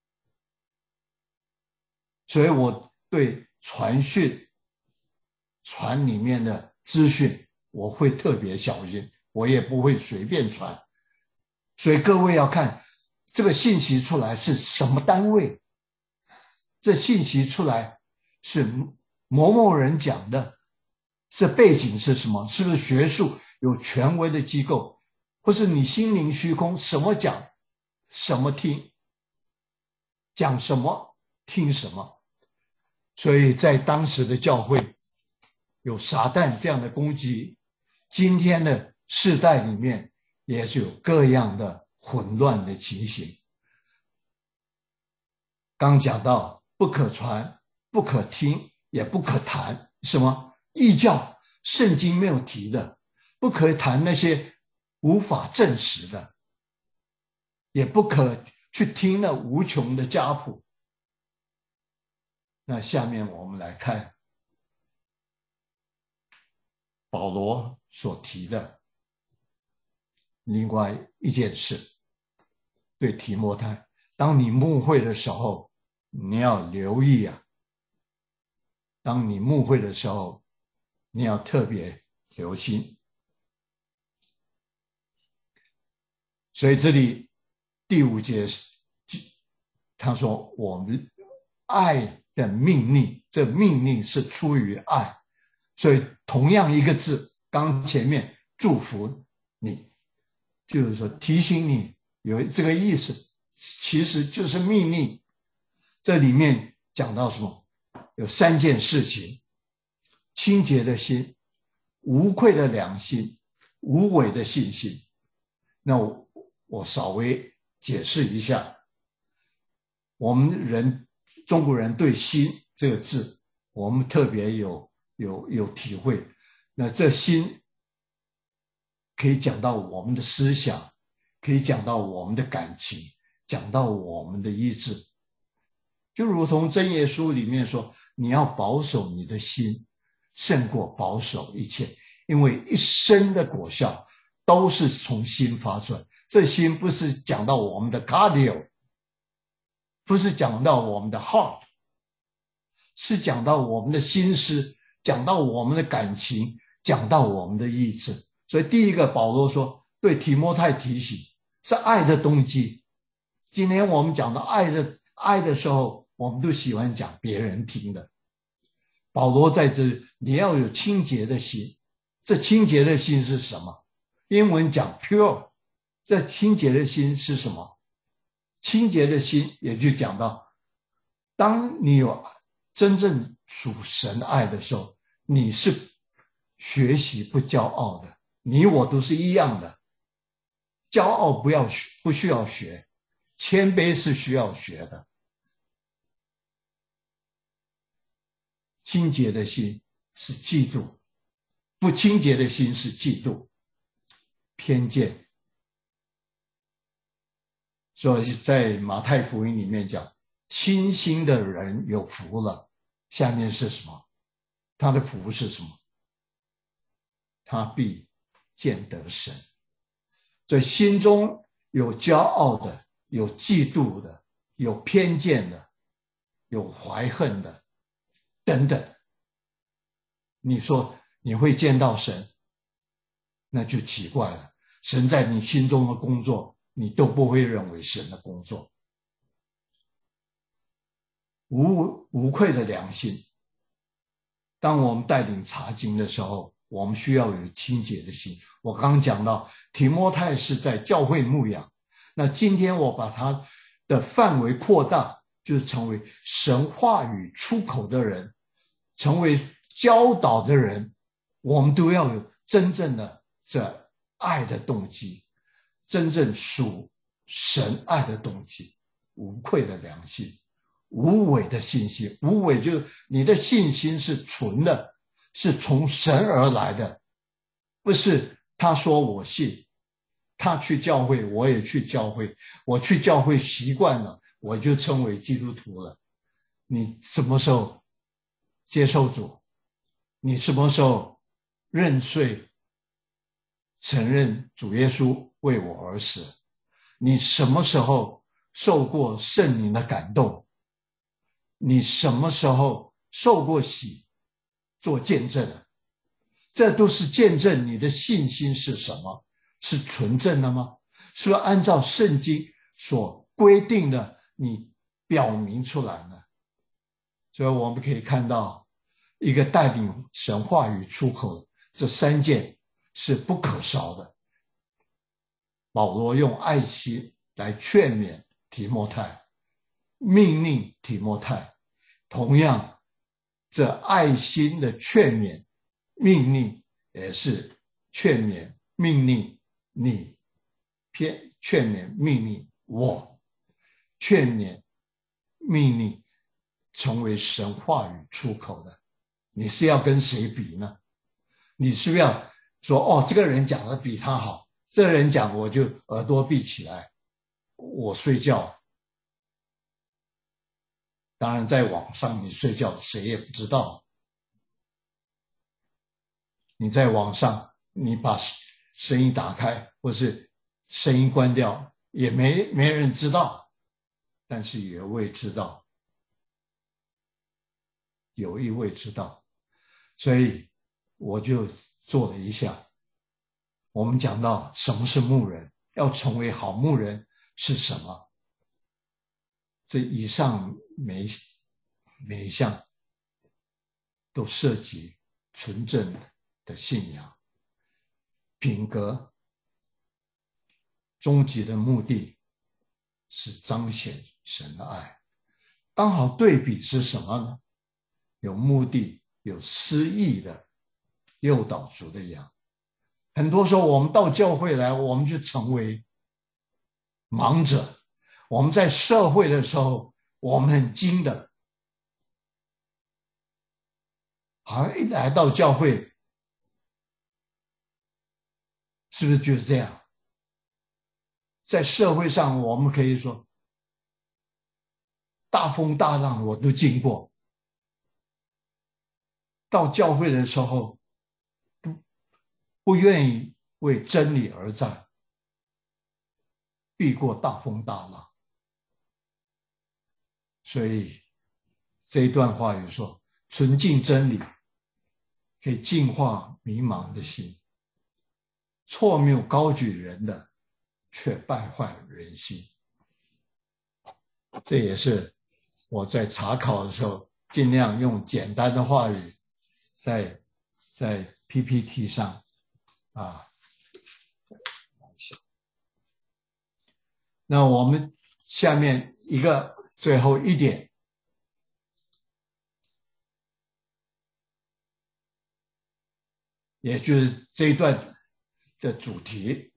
所以我对传讯传里面的资讯我会特别小心，我也不会随便传。所以各位要看这个信息出来是什么单位，这信息出来是某某人讲的，这背景是什么，是不是学术有权威的机构，或是你心灵虚空，什么讲什么听，讲什么听什么。所以在当时的教会有撒旦这样的攻击，今天的世代里面也是有各样的混乱的情形。刚讲到不可传，不可听，也不可谈，什么异教，圣经没有提的，不可谈那些无法证实的，也不可去听那无穷的家谱。那下面我们来看保罗所提的另外一件事，对提摩太，当你牧会的时候你要留意啊，当你牧会的时候你要特别留心。所以这里第五节他说我们爱的命令，这命令是出于爱，所以同样一个字，刚前面祝福你，就是说提醒你，有这个意思，其实就是命令。这里面讲到什么？有三件事情：清洁的心，无愧的良心，无伪的信心。那我我稍微解释一下，我们人中国人对心这个字，我们特别有有有体会。那这心可以讲到我们的思想，可以讲到我们的感情，讲到我们的意志。就如同箴言书里面说，你要保守你的心，胜过保守一切，因为一生的果效都是从心发出来。这心不是讲到我们的 cardio， 不是讲到我们的 heart， 是讲到我们的心思，讲到我们的感情，讲到我们的意志。所以第一个保罗说对提摩太提醒是爱的动机。今天我们讲到爱的爱的时候，我们都喜欢讲别人听的。保罗在这你要有清洁的心，这清洁的心是什么？英文讲 pure， 这清洁的心是什么？清洁的心也就讲到，当你有真正属神爱的时候，你是学习不骄傲的，你我都是一样的。骄傲不要不需要学，谦卑是需要学的。清洁的心是嫉妒，不清洁的心是嫉妒、偏见。所以在马太福音里面讲，清心的人有福了。下面是什么？他的福是什么？他必见得神。所以心中有骄傲的，有嫉妒的，有偏见的，有怀恨的等等，你说你会见到神，那就奇怪了。神在你心中的工作，你都不会认为神的工作。无无愧的良心。当我们带领查经的时候，我们需要有清洁的心。我刚刚讲到提摩太是在教会牧养，那今天我把它的范围扩大，就是成为神话语出口的人，成为教导的人。我们都要有真正的这爱的动机，真正属神爱的动机，无愧的良心，无伪的信心。无伪就是你的信心是纯的，是从神而来的，不是他说我信，他去教会我也去教会，我去教会习惯了我就称为基督徒了。你什么时候接受主？你什么时候认罪，承认主耶稣为我而死？你什么时候受过圣灵的感动？你什么时候受过洗做见证的？这都是见证你的信心是什么？是纯正的吗？是不是按照圣经所规定的你表明出来呢？所以我们可以看到一个带领神话语出口的这三件是不可少的。保罗用爱心来劝勉提摩太，命令提摩太，同样这爱心的劝勉命令也是劝勉命令你，劝勉命令我，劝勉命令成为神话语出口的。你是要跟谁比呢？你是不是要说哦，这个人讲的比他好，这个人讲我就耳朵闭起来，我睡觉。当然在网上你睡觉谁也不知道，你在网上你把声音打开或是声音关掉也没没人知道，但是有一位知道，有一位知道。所以我就做了一下，我们讲到什么是牧人，要成为好牧人是什么？这以上每每一项都涉及纯正的信仰、品格，终极的目的是彰显神的爱。刚好对比是什么呢？有目的有私意的诱导主的羊。很多时候我们到教会来，我们就成为盲者。我们在社会的时候我们很精的， 好像一来到教会，是不是就是这样？在社会上，我们可以说大风大浪我都经过，到教会的时候不不愿意为真理而战，避过大风大浪。所以这一段话语说，纯净真理可以净化迷茫的心，错谬高举人的却败坏人心。这也是我在查考的时候尽量用简单的话语在在 P P T 上啊。那我们下面一个最后一点，也就是这一段的主题，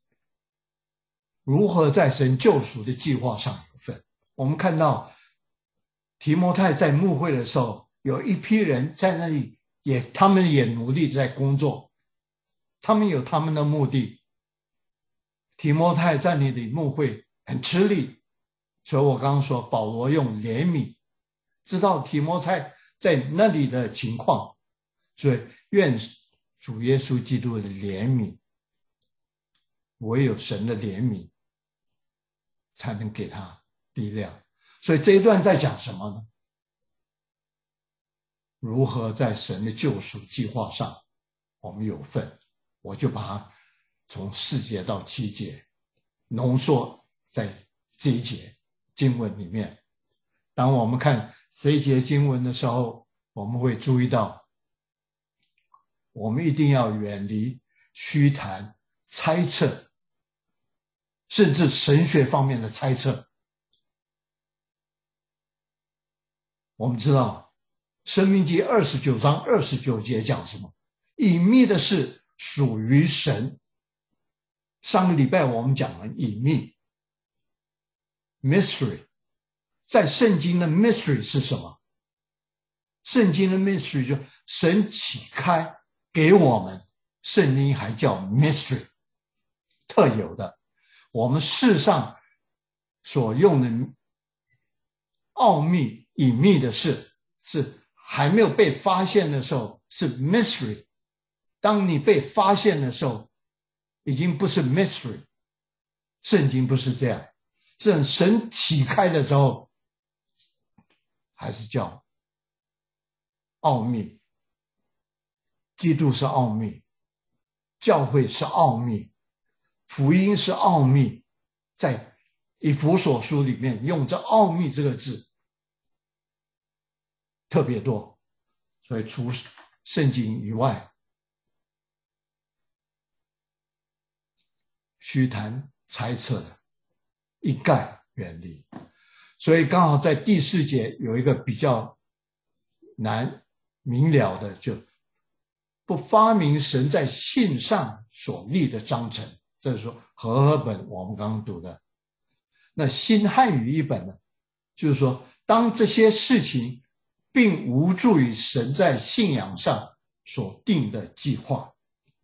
如何在神救赎的计划上有份。我们看到提摩太在牧会的时候，有一批人在那里也他们也努力在工作，他们有他们的目的。提摩太在那里牧会很吃力，所以我刚刚说保罗用怜悯知道提摩太在那里的情况，所以愿主耶稣基督的怜悯，唯有神的怜悯才能给他力量。所以这一段在讲什么呢？如何在神的救赎计划上我们有份。我就把它从四节到七节浓缩在这一节经文里面。当我们看这一节经文的时候，我们会注意到我们一定要远离虚谈、猜测，甚至神学方面的猜测。我们知道申命记二十九章二十九节讲什么？隐秘的事属于神。上个礼拜我们讲了隐秘 mystery， 在圣经的 mystery 是什么？圣经的 mystery 就神启开给我们，圣经还叫 mystery， 特有的。我们世上所用的奥秘隐秘的事，是还没有被发现的时候是 mystery， 当你被发现的时候已经不是 mystery。 圣经不是这样，是神启开的时候还是叫奥秘。基督是奥秘，教会是奥秘，福音是奥秘。在以弗所书里面用这奥秘这个字特别多，所以除圣经以外，虚谈猜测的一概远离。所以刚好在第四节有一个比较难明了的，就不发明神在信上所立的章程。这是说和合本我们刚刚读的。那新汉语译本呢，就是说当这些事情并无助于神在信仰上所定的计划。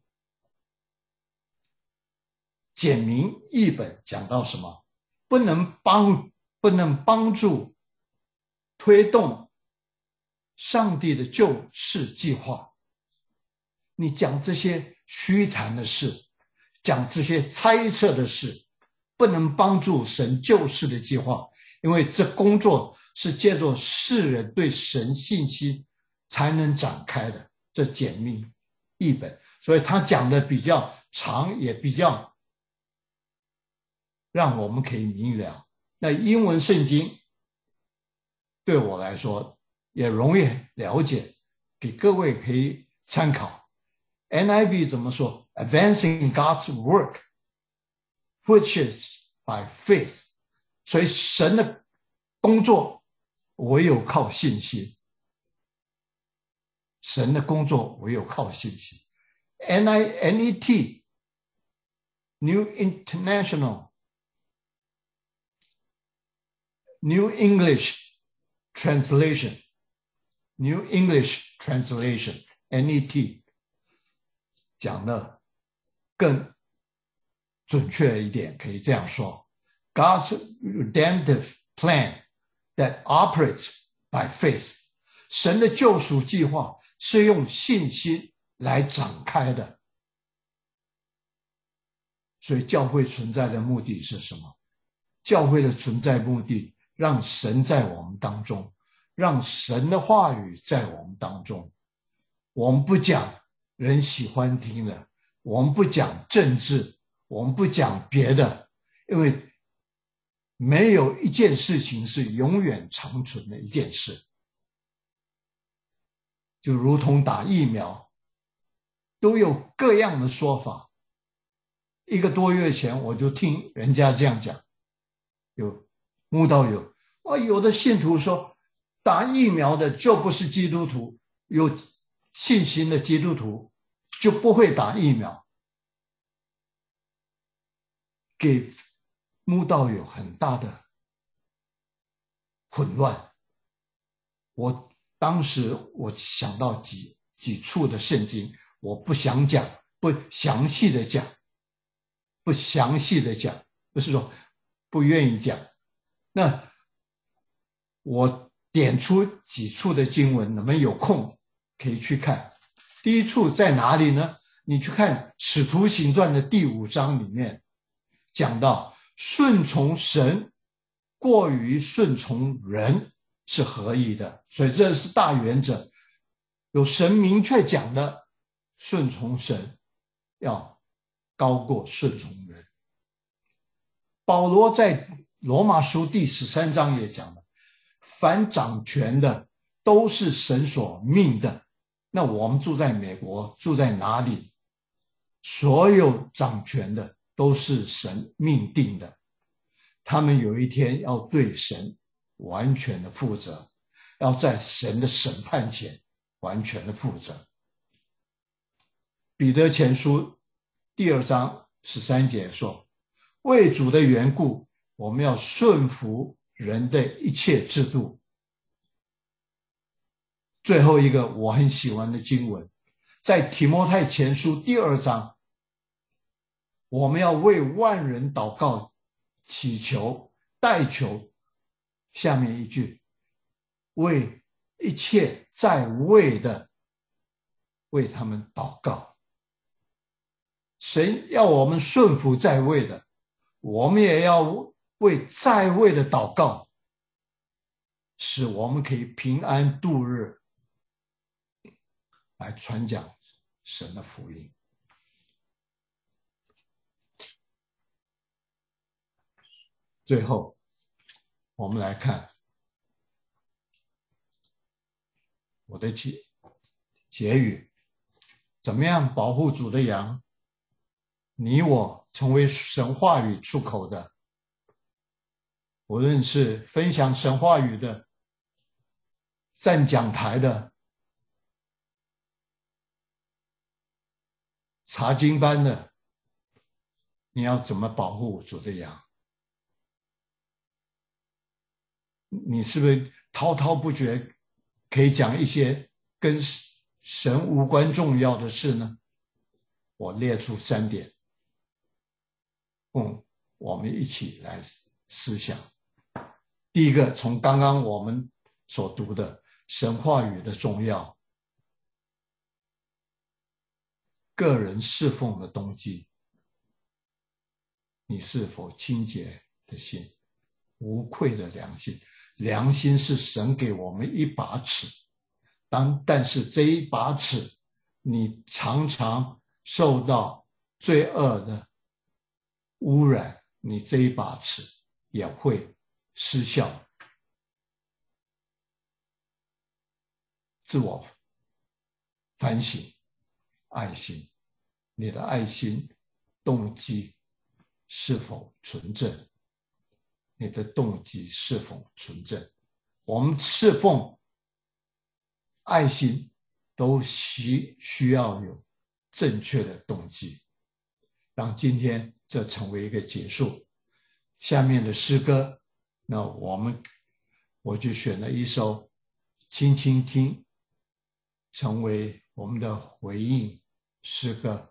简明译本讲到什么？不能帮不能帮助推动上帝的救世计划。你讲这些虚谈的事，讲这些猜测的事，不能帮助神救世的计划，因为这工作是借着世人对神信息才能展开的。这简明译本，所以他讲的比较长，也比较让我们可以明了。那英文圣经对我来说也容易了解，给各位可以参考。N I V 怎么说？ Advancing God's work which is by faith。 所以神的工作唯有靠信心，神的工作唯有靠信心。 N I N E T New International New English Translation New English Translation N E T 讲的更准确一点，可以这样说 God's redemptive plan that operates by faith 神的救赎计划是用信心来展开的。所以教会存在的目的是什么？教会的存在目的让神在我们当中，让神的话语在我们当中。我们不讲人喜欢听的，我们不讲政治，我们不讲别的，因为没有一件事情是永远长存的一件事。就如同打疫苗，都有各样的说法。一个多月前我就听人家这样讲，有慕道友啊，有的信徒说打疫苗的就不是基督徒，有信心的基督徒就不会打疫苗，给慕道友很大的混乱。我当时我想到几几处的圣经，我不想讲，不详细的讲，不详细的讲，不是说不愿意讲。那我点出几处的经文，你们有空可以去看。第一处在哪里呢？你去看《使徒行传》的第五章里面，讲到顺从神过于顺从人是合一的，所以这是大原则。有神明确讲的，顺从神要高过顺从人。保罗在罗马书第十三章也讲了，凡掌权的都是神所命的。那我们住在美国，住在哪里？所有掌权的都是神命定的，他们有一天要对神完全的负责，要在神的审判前完全的负责。彼得前书第二章十三节说，为主的缘故，我们要顺服人的一切制度。最后一个我很喜欢的经文，在提摩太前书第二章，我们要为万人祷告、祈求、代求。下面一句，为一切在位的，为他们祷告。神要我们顺服在位的，我们也要为在位的祷告，使我们可以平安度日，来传讲神的福音。最后我们来看我的结结语，怎么样保护主的羊？你我成为神话语出口的，无论是分享神话语的、站讲台的、查经班的，你要怎么保护主的羊？你是不是滔滔不绝可以讲一些跟神无关重要的事呢？我列出三点供我们一起来思想。第一个，从刚刚我们所读的神话语的重要，个人侍奉的动机，你是否清洁的心，无愧的良心？良心是神给我们一把尺，当但是这一把尺你常常受到罪恶的污染，你这一把尺也会失效。自我反省，爱心，你的爱心动机是否纯正？你的动机是否纯正？我们侍奉爱心都需需要有正确的动机，让今天这成为一个结束。下面的诗歌，那我们我就选了一首轻轻听成为我们的回应诗歌。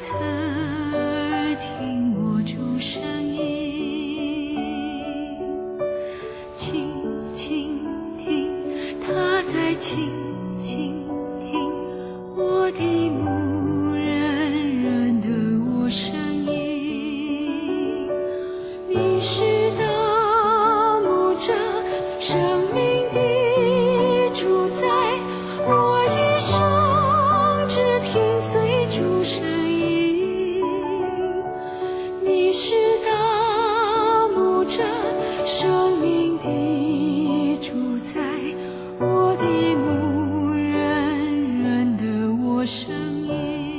侧耳听我主声音，倾倾听他在倾倾听我的牧人人的我声音。你是大牧者，生命的主宰，我一生只听随主声音。你是大牧者，生命的主宰，我的牧人人的我声音。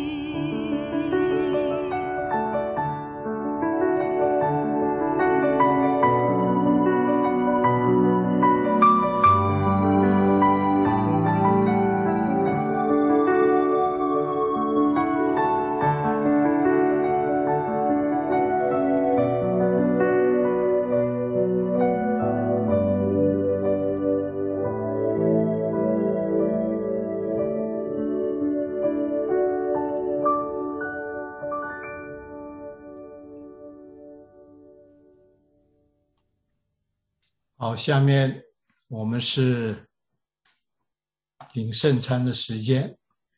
好，下面我们是领圣餐的时间。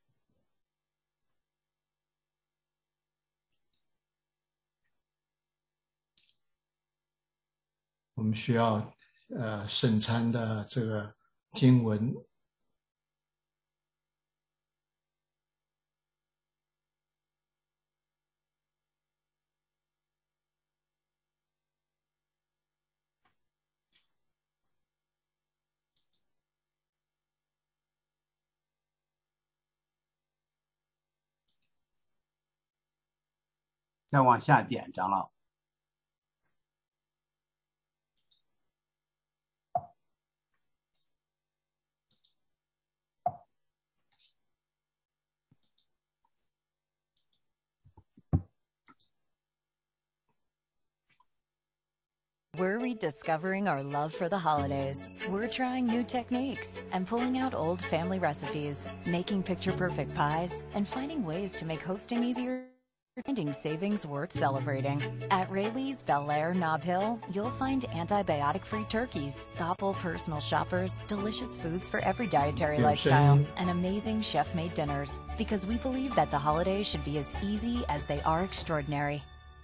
我们需要呃圣餐的这个经文。 再往下点，长老。 We're rediscovering our love for the holidays. We're trying new techniques and pulling out old family recipes, making picture-perfect pies, and finding ways to make hosting easier. Finding savings worth celebrating. At Rayleigh's Bel Air Nob Hill, you'll find antibiotic-free turkeys, thoughtful personal shoppers, delicious foods for every dietary lifestyle, and amazing chef-made dinners. Because we believe that the holidays should be as easy as they are extraordinary.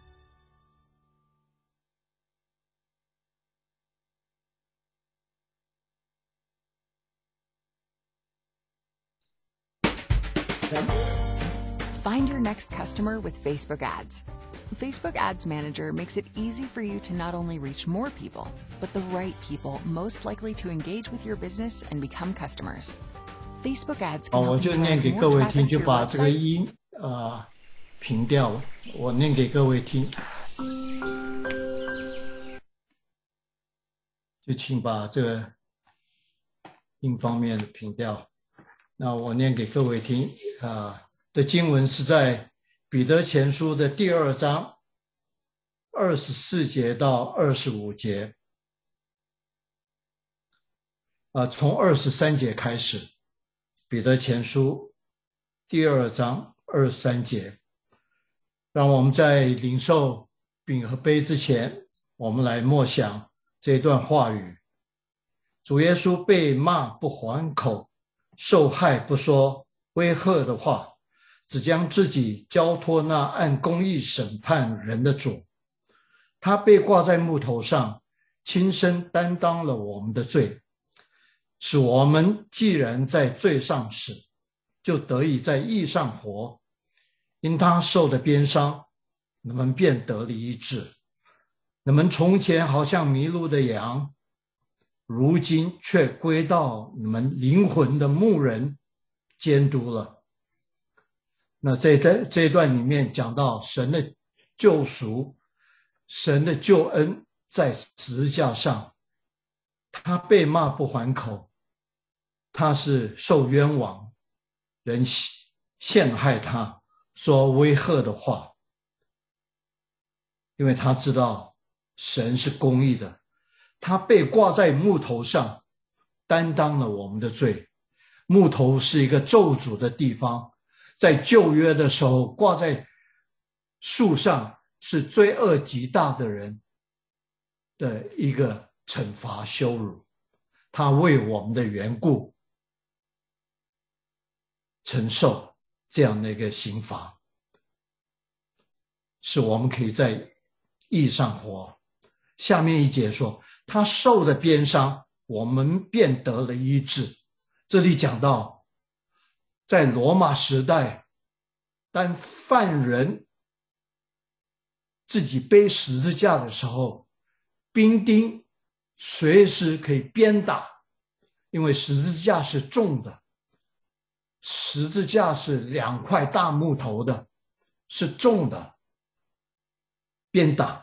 Find your next customer with Facebook Ads. Facebook Ads Manager makes it easy for you to not only reach more people, but the right people most likely to engage with your business and become customers. Facebook Ads can help you drive more traffic to your website. 呃平调，我念给各位听，就请把这个音方面的平调。那我念给各位听啊。呃的经文是在彼得前书的第二章二十四节到二十五节，啊，从二十三节开始，彼得前书第二章二十三节。让我们在领受饼和杯之前，我们来默想这段话语。主耶稣被骂不还口，受害不说威吓的话，只将自己交托那按公义审判人的主。他被挂在木头上，亲身担当了我们的罪，使我们既然在罪上死，就得以在义上活。因他受的鞭伤，你们便得了医治。你们从前好像迷路的羊，如今却归到你们灵魂的牧人监督了。那在这一段里面讲到神的救赎，神的救恩在十字架上，他被骂不还口，他是受冤枉，人陷害他，说威吓的话，因为他知道神是公义的，他被挂在木头上，担当了我们的罪。木头是一个咒诅的地方，在旧约的时候挂在树上是罪恶极大的人的一个惩罚羞辱，他为我们的缘故承受这样的一个刑罚，使我们可以在义上活。下面一节说，他受的鞭伤，我们便得了医治。这里讲到在罗马时代，当犯人自己背十字架的时候，兵丁随时可以鞭打，因为十字架是重的，十字架是两块大木头的，是重的，鞭打。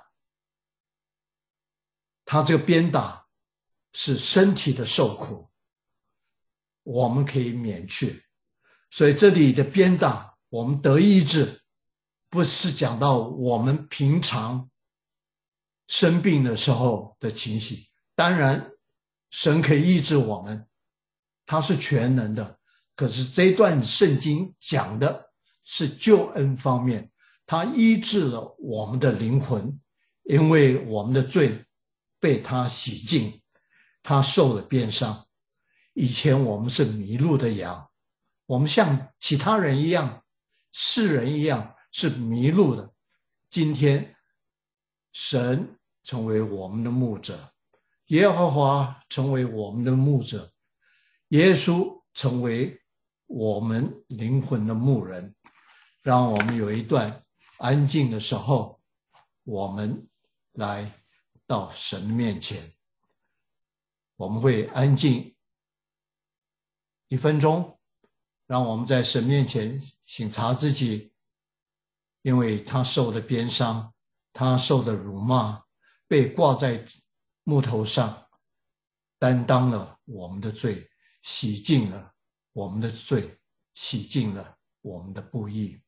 他这个鞭打是身体的受苦，我们可以免去。所以这里的鞭打我们得医治，不是讲到我们平常生病的时候的情形。当然神可以医治我们，他是全能的，可是这段圣经讲的是救恩方面，他医治了我们的灵魂，因为我们的罪被他洗净，他受了鞭伤。以前我们是迷路的羊，我们像其他人一样，世人一样是迷路的。今天神成为我们的牧者，耶和华成为我们的牧者，耶稣成为我们灵魂的牧人，让我们有一段安静的时候，我们来到神面前。我们会安静一分钟，让我们在神面前省察自己，因为他受的鞭伤，他受的辱骂，被挂在木头上，担当了我们的罪，洗净了我们的罪，洗净了我们的不义。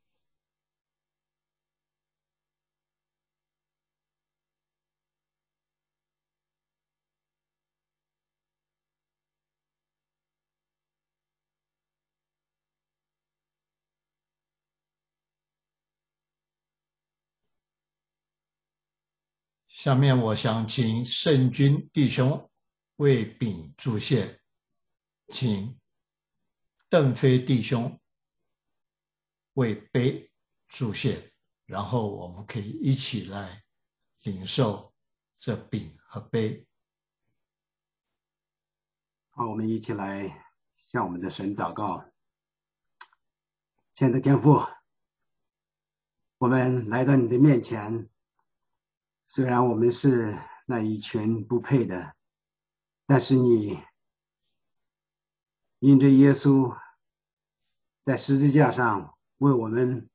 下面我想请圣君弟兄为饼祝谢，请邓飞弟兄为杯祝谢，然后我们可以一起来领受这饼和杯。 好，我们一起来向我们的神祷告。亲爱的天父，我们来到你的面前，虽然我们是那一群不配的，但是你因着耶稣在十字架上为我们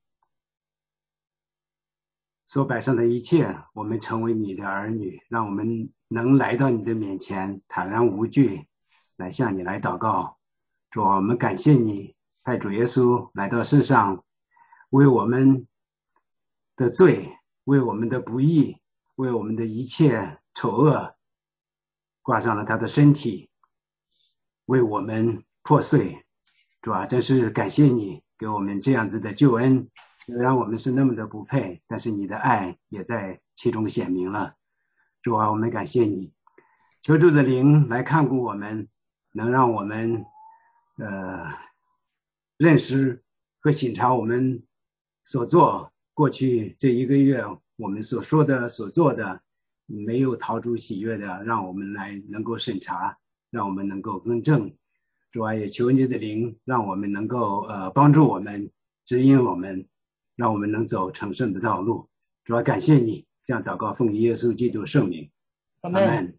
所摆上的一切，我们成为你的儿女，让我们能来到你的面前，坦然无惧来向你来祷告。主，我们感谢你派主耶稣来到世上，为我们的罪，为我们的不义，为我们的一切丑恶挂上了他的身体，为我们破碎。主啊，真是感谢你给我们这样子的救恩，虽然我们是那么的不配，但是你的爱也在其中显明了。主啊，我们感谢你，求主的灵来看顾我们，能让我们呃认识和省察我们所做过去这一个月我们所说的所做的没有讨主喜悦的，让我们来能够审查，让我们能够更正。主啊，也求你的灵让我们能够呃帮助我们，指引我们，让我们能走成圣的道路。主啊，感谢你，这样祷告奉耶稣基督圣名，阿们。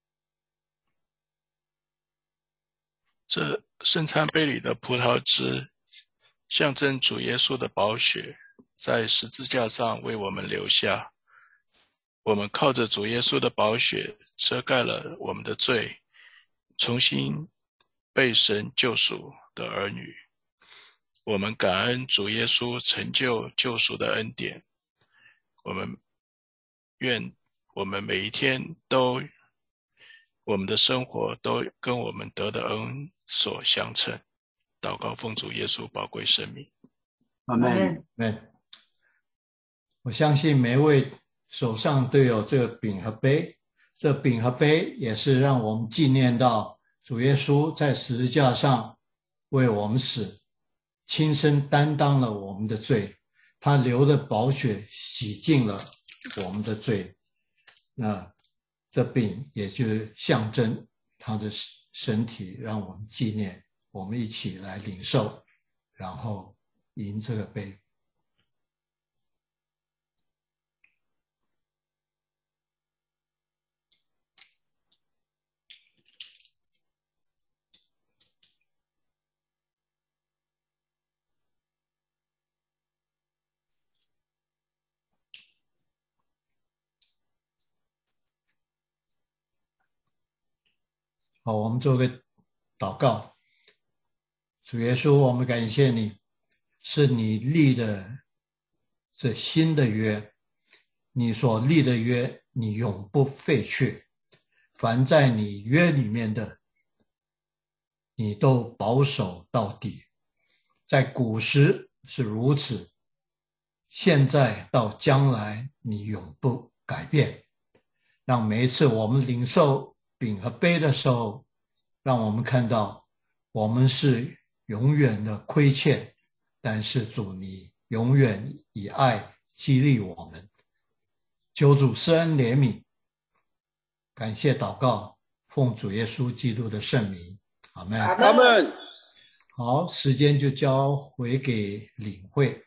这圣餐杯里的葡萄汁象征主耶稣的宝血在十字架上为我们留下，我们靠着主耶稣的宝血遮盖了我们的罪，重新被神救赎的儿女。我们感恩主耶稣成就救赎的恩典，我们愿我们每一天都我们的生活都跟我们得的恩所相称。祷告奉主耶稣宝贵生命， 阿们。 我相信每位手上都有这个饼和杯，这饼和杯也是让我们纪念到主耶稣在十字架上为我们死，亲身担当了我们的罪，他流的宝血洗净了我们的罪。那这饼也就象征他的身体，让我们纪念，我们一起来领受，然后饮这个杯。好，我们做个祷告。主耶稣，我们感谢你，是你立的这新的约，你所立的约，你永不废去。凡在你约里面的，你都保守到底。在古时是如此，现在到将来，你永不改变。让每一次我们领受饼和杯的时候，让我们看到我们是永远的亏欠，但是主你永远以爱激励我们。求主施恩怜悯，感谢祷告，奉主耶稣基督的圣名，阿们。 阿们。 好，时间就交回给领会。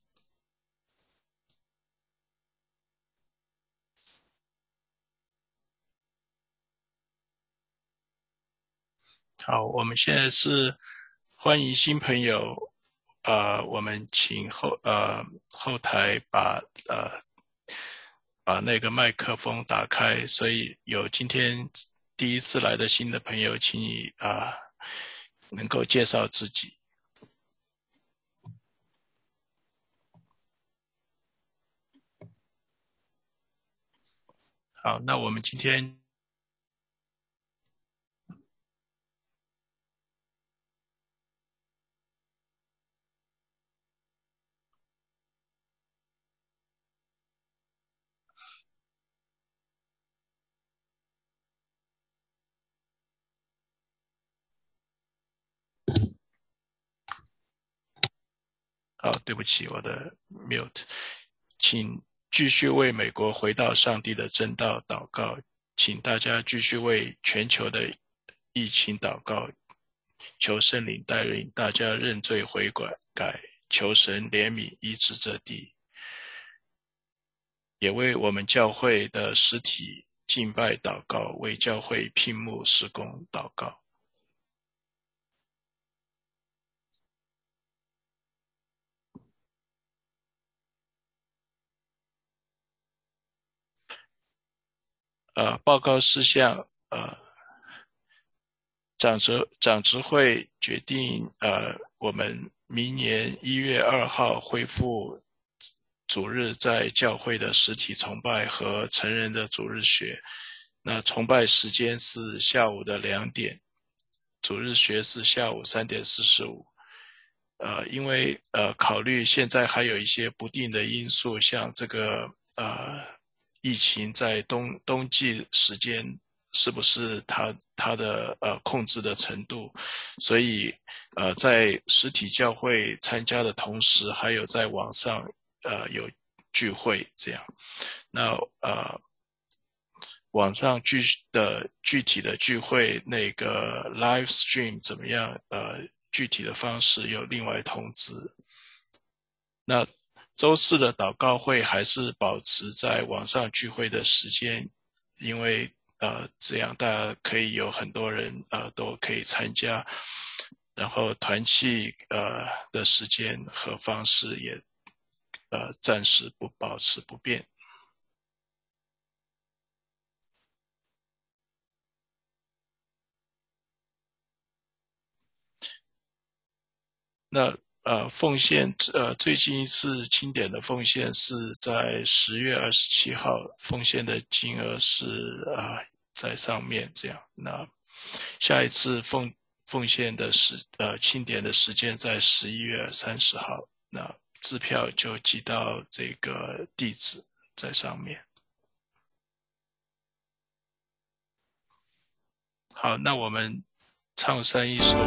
好，我们现在是欢迎新朋友，呃，我们请后呃后台把呃把那个麦克风打开，所以有今天第一次来的新的朋友，请你啊、呃、能够介绍自己。好，那我们今天。哦，对不起，我的 mute， 请继续为美国回到上帝的正道祷告，请大家继续为全球的疫情祷告，求圣灵带领大家认罪悔改，求神怜悯医治这地，也为我们教会的实体敬拜祷告，为教会聘牧事工祷告。呃，报告事项，呃，长执长执会决定，呃，我们明年一月二号恢复主日在教会的实体崇拜和成人的主日学。那崇拜时间是下午的两点，主日学是下午三点四十五。呃，因为呃考虑现在还有一些不定的因素，像这个呃。疫情在冬冬季时间是不是它它的呃控制的程度，所以呃在实体教会参加的同时，还有在网上呃有聚会这样。那呃网上具的具体的聚会那个 live stream 怎么样？呃具体的方式有另外通知。那周四的祷告会还是保持在网上聚会的时间，因为呃这样大家可以有很多人呃都可以参加，然后团契呃的时间和方式也呃暂时不保持不变。那呃，奉献呃，最近一次清点的奉献是在十月二十七号，奉献的金额是啊、呃、在上面这样。那下一次奉奉献的时呃清点的时间在十一月三十号。那支票就寄到这个地址在上面。好，那我们唱上一首。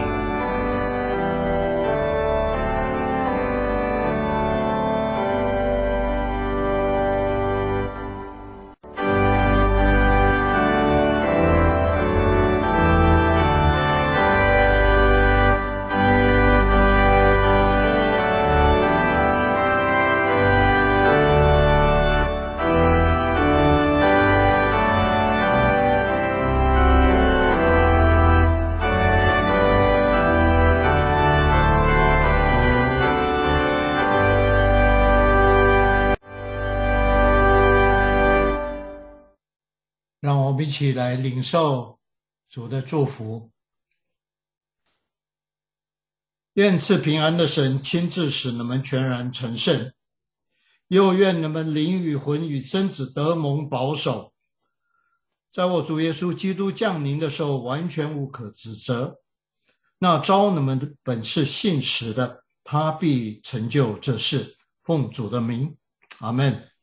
让我们一起来领受主的祝福。愿赐平安的神亲自使你们全然成圣，又愿你们灵与魂与身子得蒙保守，在我主耶稣基督降临的时候完全无可指责。那招你们的本是信实的，他必成就这事。奉主的名，阿们。